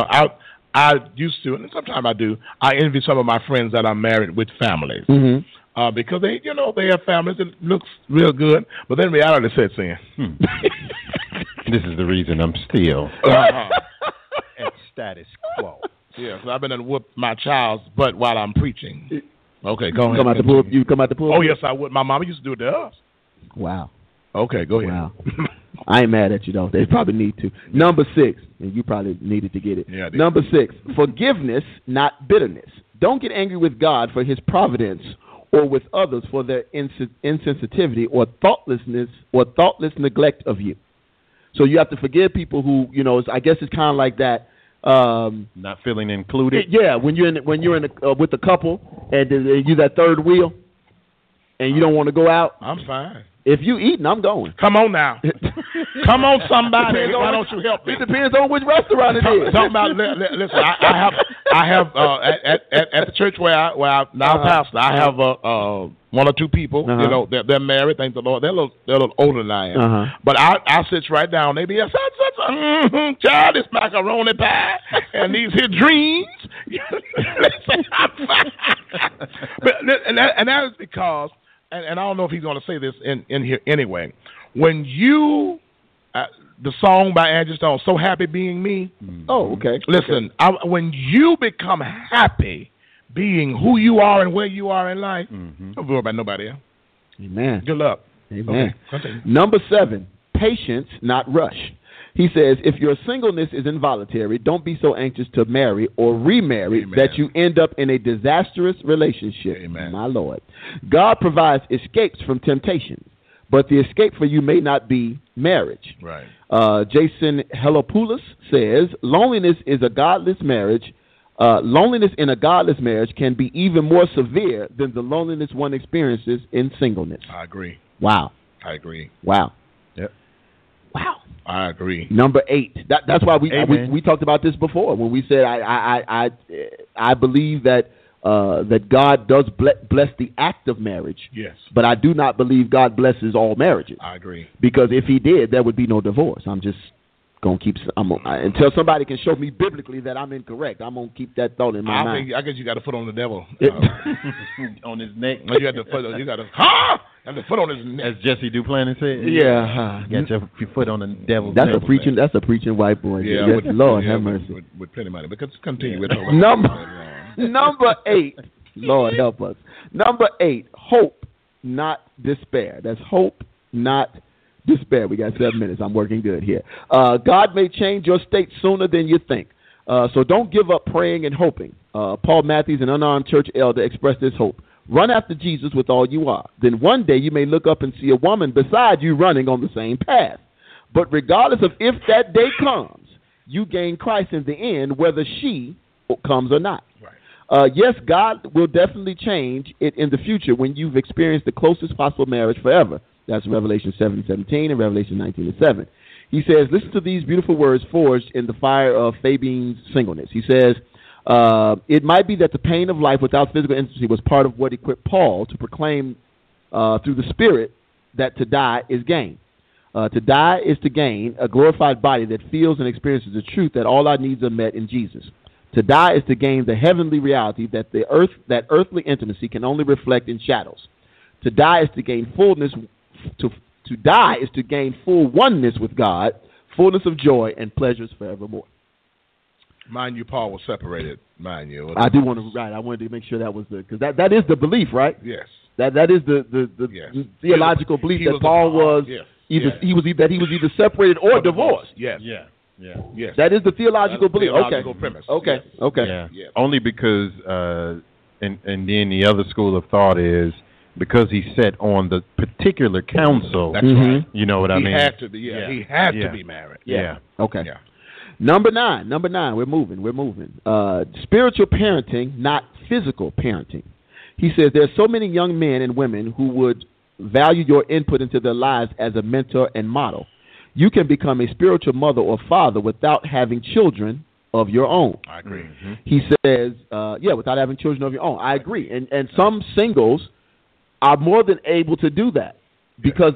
I used to, and sometimes I do, I envy some of my friends that are married with families. because they have families that looks real good, but then reality sets in. This is the reason I'm still at status quo. Yeah, because I've been able to whoop my child's butt while I'm preaching. Okay, go ahead. You come out the pool? Oh, yes, I would. My mama used to do it to us. Wow. Okay, go ahead. Wow. I ain't mad at you, though. They probably need to. Number 6, and you probably needed to get it. Yeah, Number 6, forgiveness, not bitterness. Don't get angry with God for his providence or with others for their insensitivity or thoughtless neglect of you. So you have to forgive people who, I guess it's kind of like that. Not feeling included. Yeah, when you're in with a couple and you're that third wheel and you don't want to go out. I'm fine. If you eating, I'm going. Come on now. Come on, somebody. Why don't you help me? It depends on which restaurant it is. Talking about, listen, I have at the church where I now pastor, I have one or two people. They're married. Thank the Lord. They're a little older than I am. But I sit right down. They be child, this macaroni pie and these here dreams. and that is because. And I don't know if he's going to say this in here anyway. When you, the song by Angie Stone, "So Happy Being Me." Oh, okay. Listen, when you become happy being who you are and where you are in life, don't worry about nobody else. Amen. Good luck. Amen. Okay. Number 7, patience, not rush. He says, if your singleness is involuntary, don't be so anxious to marry or remarry that you end up in a disastrous relationship. Amen. My Lord. God provides escapes from temptation, but the escape for you may not be marriage. Right. Jason Helopoulos says, loneliness in a godless marriage can be even more severe than the loneliness one experiences in singleness. I agree. Wow. I agree. Wow. Yep. Wow. I agree. Number 8. That's why we talked about this before when we said I believe that God does bless the act of marriage. Yes. But I do not believe God blesses all marriages. I agree. Because if He did, there would be no divorce. I'm just gonna keep. Until somebody can show me biblically that I'm incorrect, I'm gonna keep that thought in my mind. I guess you got a foot on the devil on his neck. You got the foot. You got the foot on his neck. As Jesse Duplantis said. Yeah. You got your foot on the devil's neck. That's a preaching white boy. Yeah. Yes, Lord have mercy. With plenty of money. Because continue with Number 8. Lord help us. Number 8. Hope, not despair. That's hope, not despair. We got 7 minutes. I'm working good here. God may change your state sooner than you think. So don't give up praying and hoping. Paul Matthews, an unarmed church elder, expressed this hope. Run after Jesus with all you are. Then one day you may look up and see a woman beside you running on the same path. But regardless of if that day comes, you gain Christ in the end, whether she comes or not. Right. Yes, God will definitely change it in the future when you've experienced the closest possible marriage forever. That's Revelation 7:17 and Revelation 19:7. He says, listen to these beautiful words forged in the fire of Fabine's singleness. He says, it might be that the pain of life without physical intimacy was part of what equipped Paul to proclaim through the Spirit that to die is gain. To die is to gain a glorified body that feels and experiences the truth that all our needs are met in Jesus. To die is to gain the heavenly reality that that earthly intimacy can only reflect in shadows. To die is to gain fullness. To die is to gain full oneness with God, fullness of joy and pleasures forevermore. Mind you, Paul was separated. Mind you, I do want to I wanted to make sure that was because that is the belief, right? Yes. That is the yes. theological belief that Paul was either he was either separated or divorced. Yes. Yeah. Yes. That is the theological belief. Theological premise. Okay. Yes. Okay. Yeah. Yes. Only because and then the other school of thought is because he sat on the particular council. That's right. You know what I mean? He had to be. Yeah. He had to be married. Yeah. Okay. Yeah. Number 9. We're moving. Spiritual parenting, not physical parenting. He says there's so many young men and women who would value your input into their lives as a mentor and model. You can become a spiritual mother or father without having children of your own. I agree. Mm-hmm. He says, without having children of your own. I agree. And some singles are more than able to do that because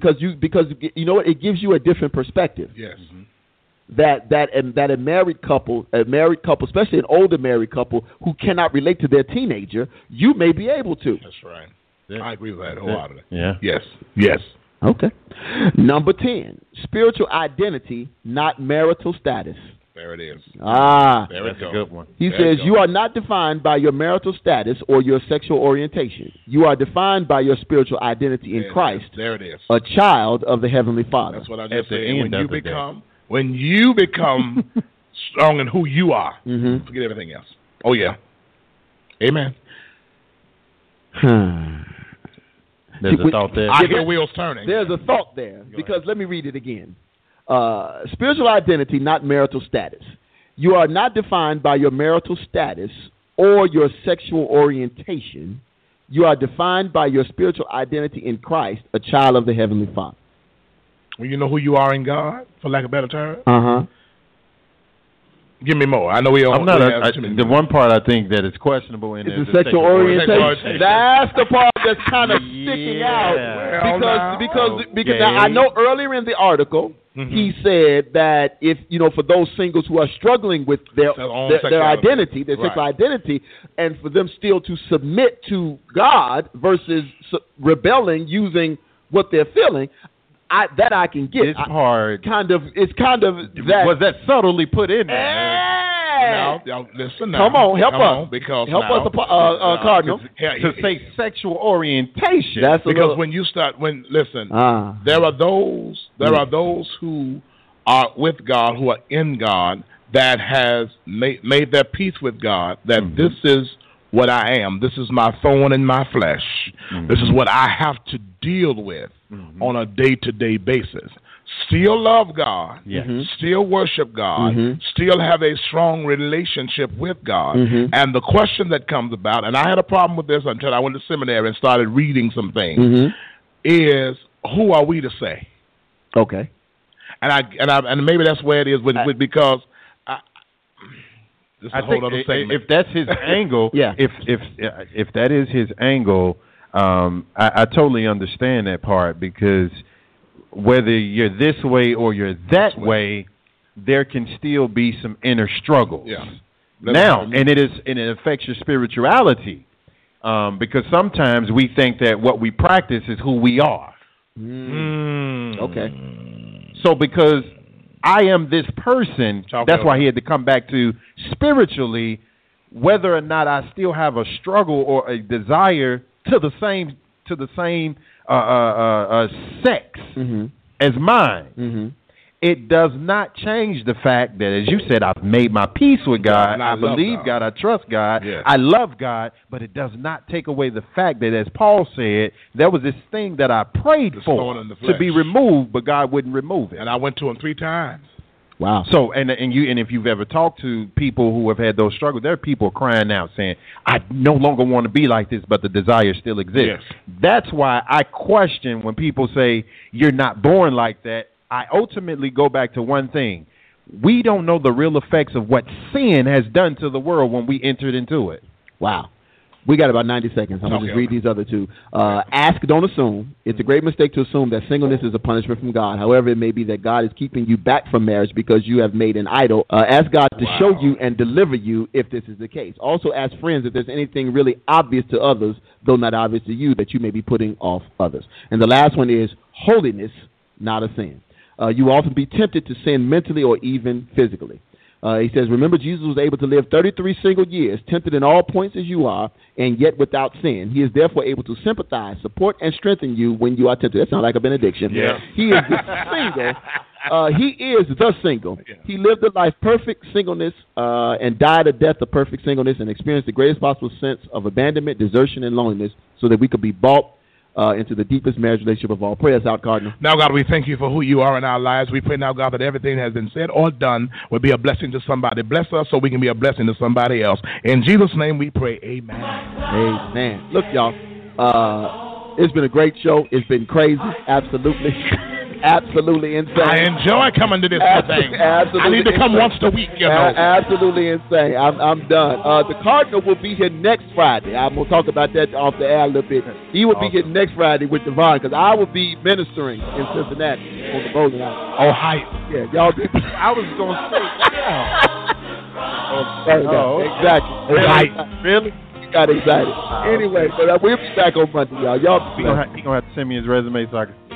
you know what, it gives you a different perspective. Yes. Mm-hmm. That a married couple, especially an older married couple who cannot relate to their teenager, you may be able to. That's right. I agree with that wholeheartedly. Yeah. Yes. Okay. Number 10, spiritual identity, not marital status. There it is. That's a good one. He says, you are not defined by your marital status or your sexual orientation. You are defined by your spiritual identity in Christ. There it is. A child of the Heavenly Father. That's what I just said. When you become strong in who you are, forget everything else. Oh, yeah. Amen. There's a thought there. I hear wheels turning. There's a thought there, because let me read it again. Spiritual identity, not marital status. You are not defined by your marital status or your sexual orientation. You are defined by your spiritual identity in Christ, a child of the Heavenly Father. Well, you know who you are in God, for lack of a better term? Uh-huh. Give me more. I know we all. The one part I think that is questionable in the sexual orientation. That's the part that's kind of sticking out because now, I know earlier in the article he said that if for those singles who are struggling with their identity, their sexual identity, and for them still to submit to God versus rebelling using what they're feeling. I can get. It's hard. It's kind of that. Was that subtly put in there? Now, listen now. Come on, help us. Because help us, Cardinal. To say sexual orientation. That's because when you start, there are those who are with God, who are in God, that has made their peace with God, that this is what I am. This is my thorn in my flesh. This is what I have to deal with on a day-to-day basis. Still love God, still worship God, still have a strong relationship with God. And the question that comes about, and I had a problem with this until I went to seminary and started reading some things, is who are we to say? Okay. And maybe that's where it is because I think if that's his angle, if that is his angle, I totally understand that part, because whether you're this way or you're that way, there can still be some inner struggles. Yeah. Now, and it affects your spirituality, because sometimes we think that what we practice is who we are. Okay. So because I am this person, that's why he had to come back to spiritually, whether or not I still have a struggle or a desire to the same sex as mine. It does not change the fact that, as you said, I've made my peace with God. I believe God. I trust God. Yes. I love God. But it does not take away the fact that, as Paul said, there was this thing that I prayed for to be removed, but God wouldn't remove it. And I went to him 3 times. Wow. So, and if you've ever talked to people who have had those struggles, there are people crying out saying, I no longer want to be like this, but the desire still exists. Yes. That's why I question when people say you're not born like that. I ultimately go back to one thing. We don't know the real effects of what sin has done to the world when we entered into it. Wow. We got about 90 seconds. I'm going to just read these other two. Ask, don't assume. It's a great mistake to assume that singleness is a punishment from God. However, it may be that God is keeping you back from marriage because you have made an idol. Ask God to show you and deliver you if this is the case. Also, ask friends if there's anything really obvious to others, though not obvious to you, that you may be putting off others. And the last one is holiness, not a sin. You will often be tempted to sin mentally or even physically. He says, remember, Jesus was able to live 33 single years, tempted in all points as you are, and yet without sin. He is therefore able to sympathize, support, and strengthen you when you are tempted. That sounds like a benediction. Yeah. He is the single. He is the single. Yeah. He lived a life perfect singleness and died a death of perfect singleness and experienced the greatest possible sense of abandonment, desertion, and loneliness so that we could be bought into the deepest marriage relationship of all. Pray us out, Cardinal. Now, God, we thank you for who you are in our lives. We pray now, God, that everything that has been said or done will be a blessing to somebody. Bless us so we can be a blessing to somebody else. In Jesus' name we pray. Amen. Amen. Look, y'all, it's been a great show. It's been crazy. Absolutely. Absolutely insane. I enjoy coming to this thing. Absolutely. I need to come once a week, you know. Absolutely insane. I'm done. The Cardinal will be here next Friday. I'm going to talk about that off the air a little bit. He will be here next Friday with Devon because I will be ministering in Cincinnati on the bowling alley. Oh, hype. Yeah, y'all be. I was going to say, exactly. Oh, hype. Really? got excited. Anyway, but we'll be back on Monday, y'all. He gonna have to send me his resume so I can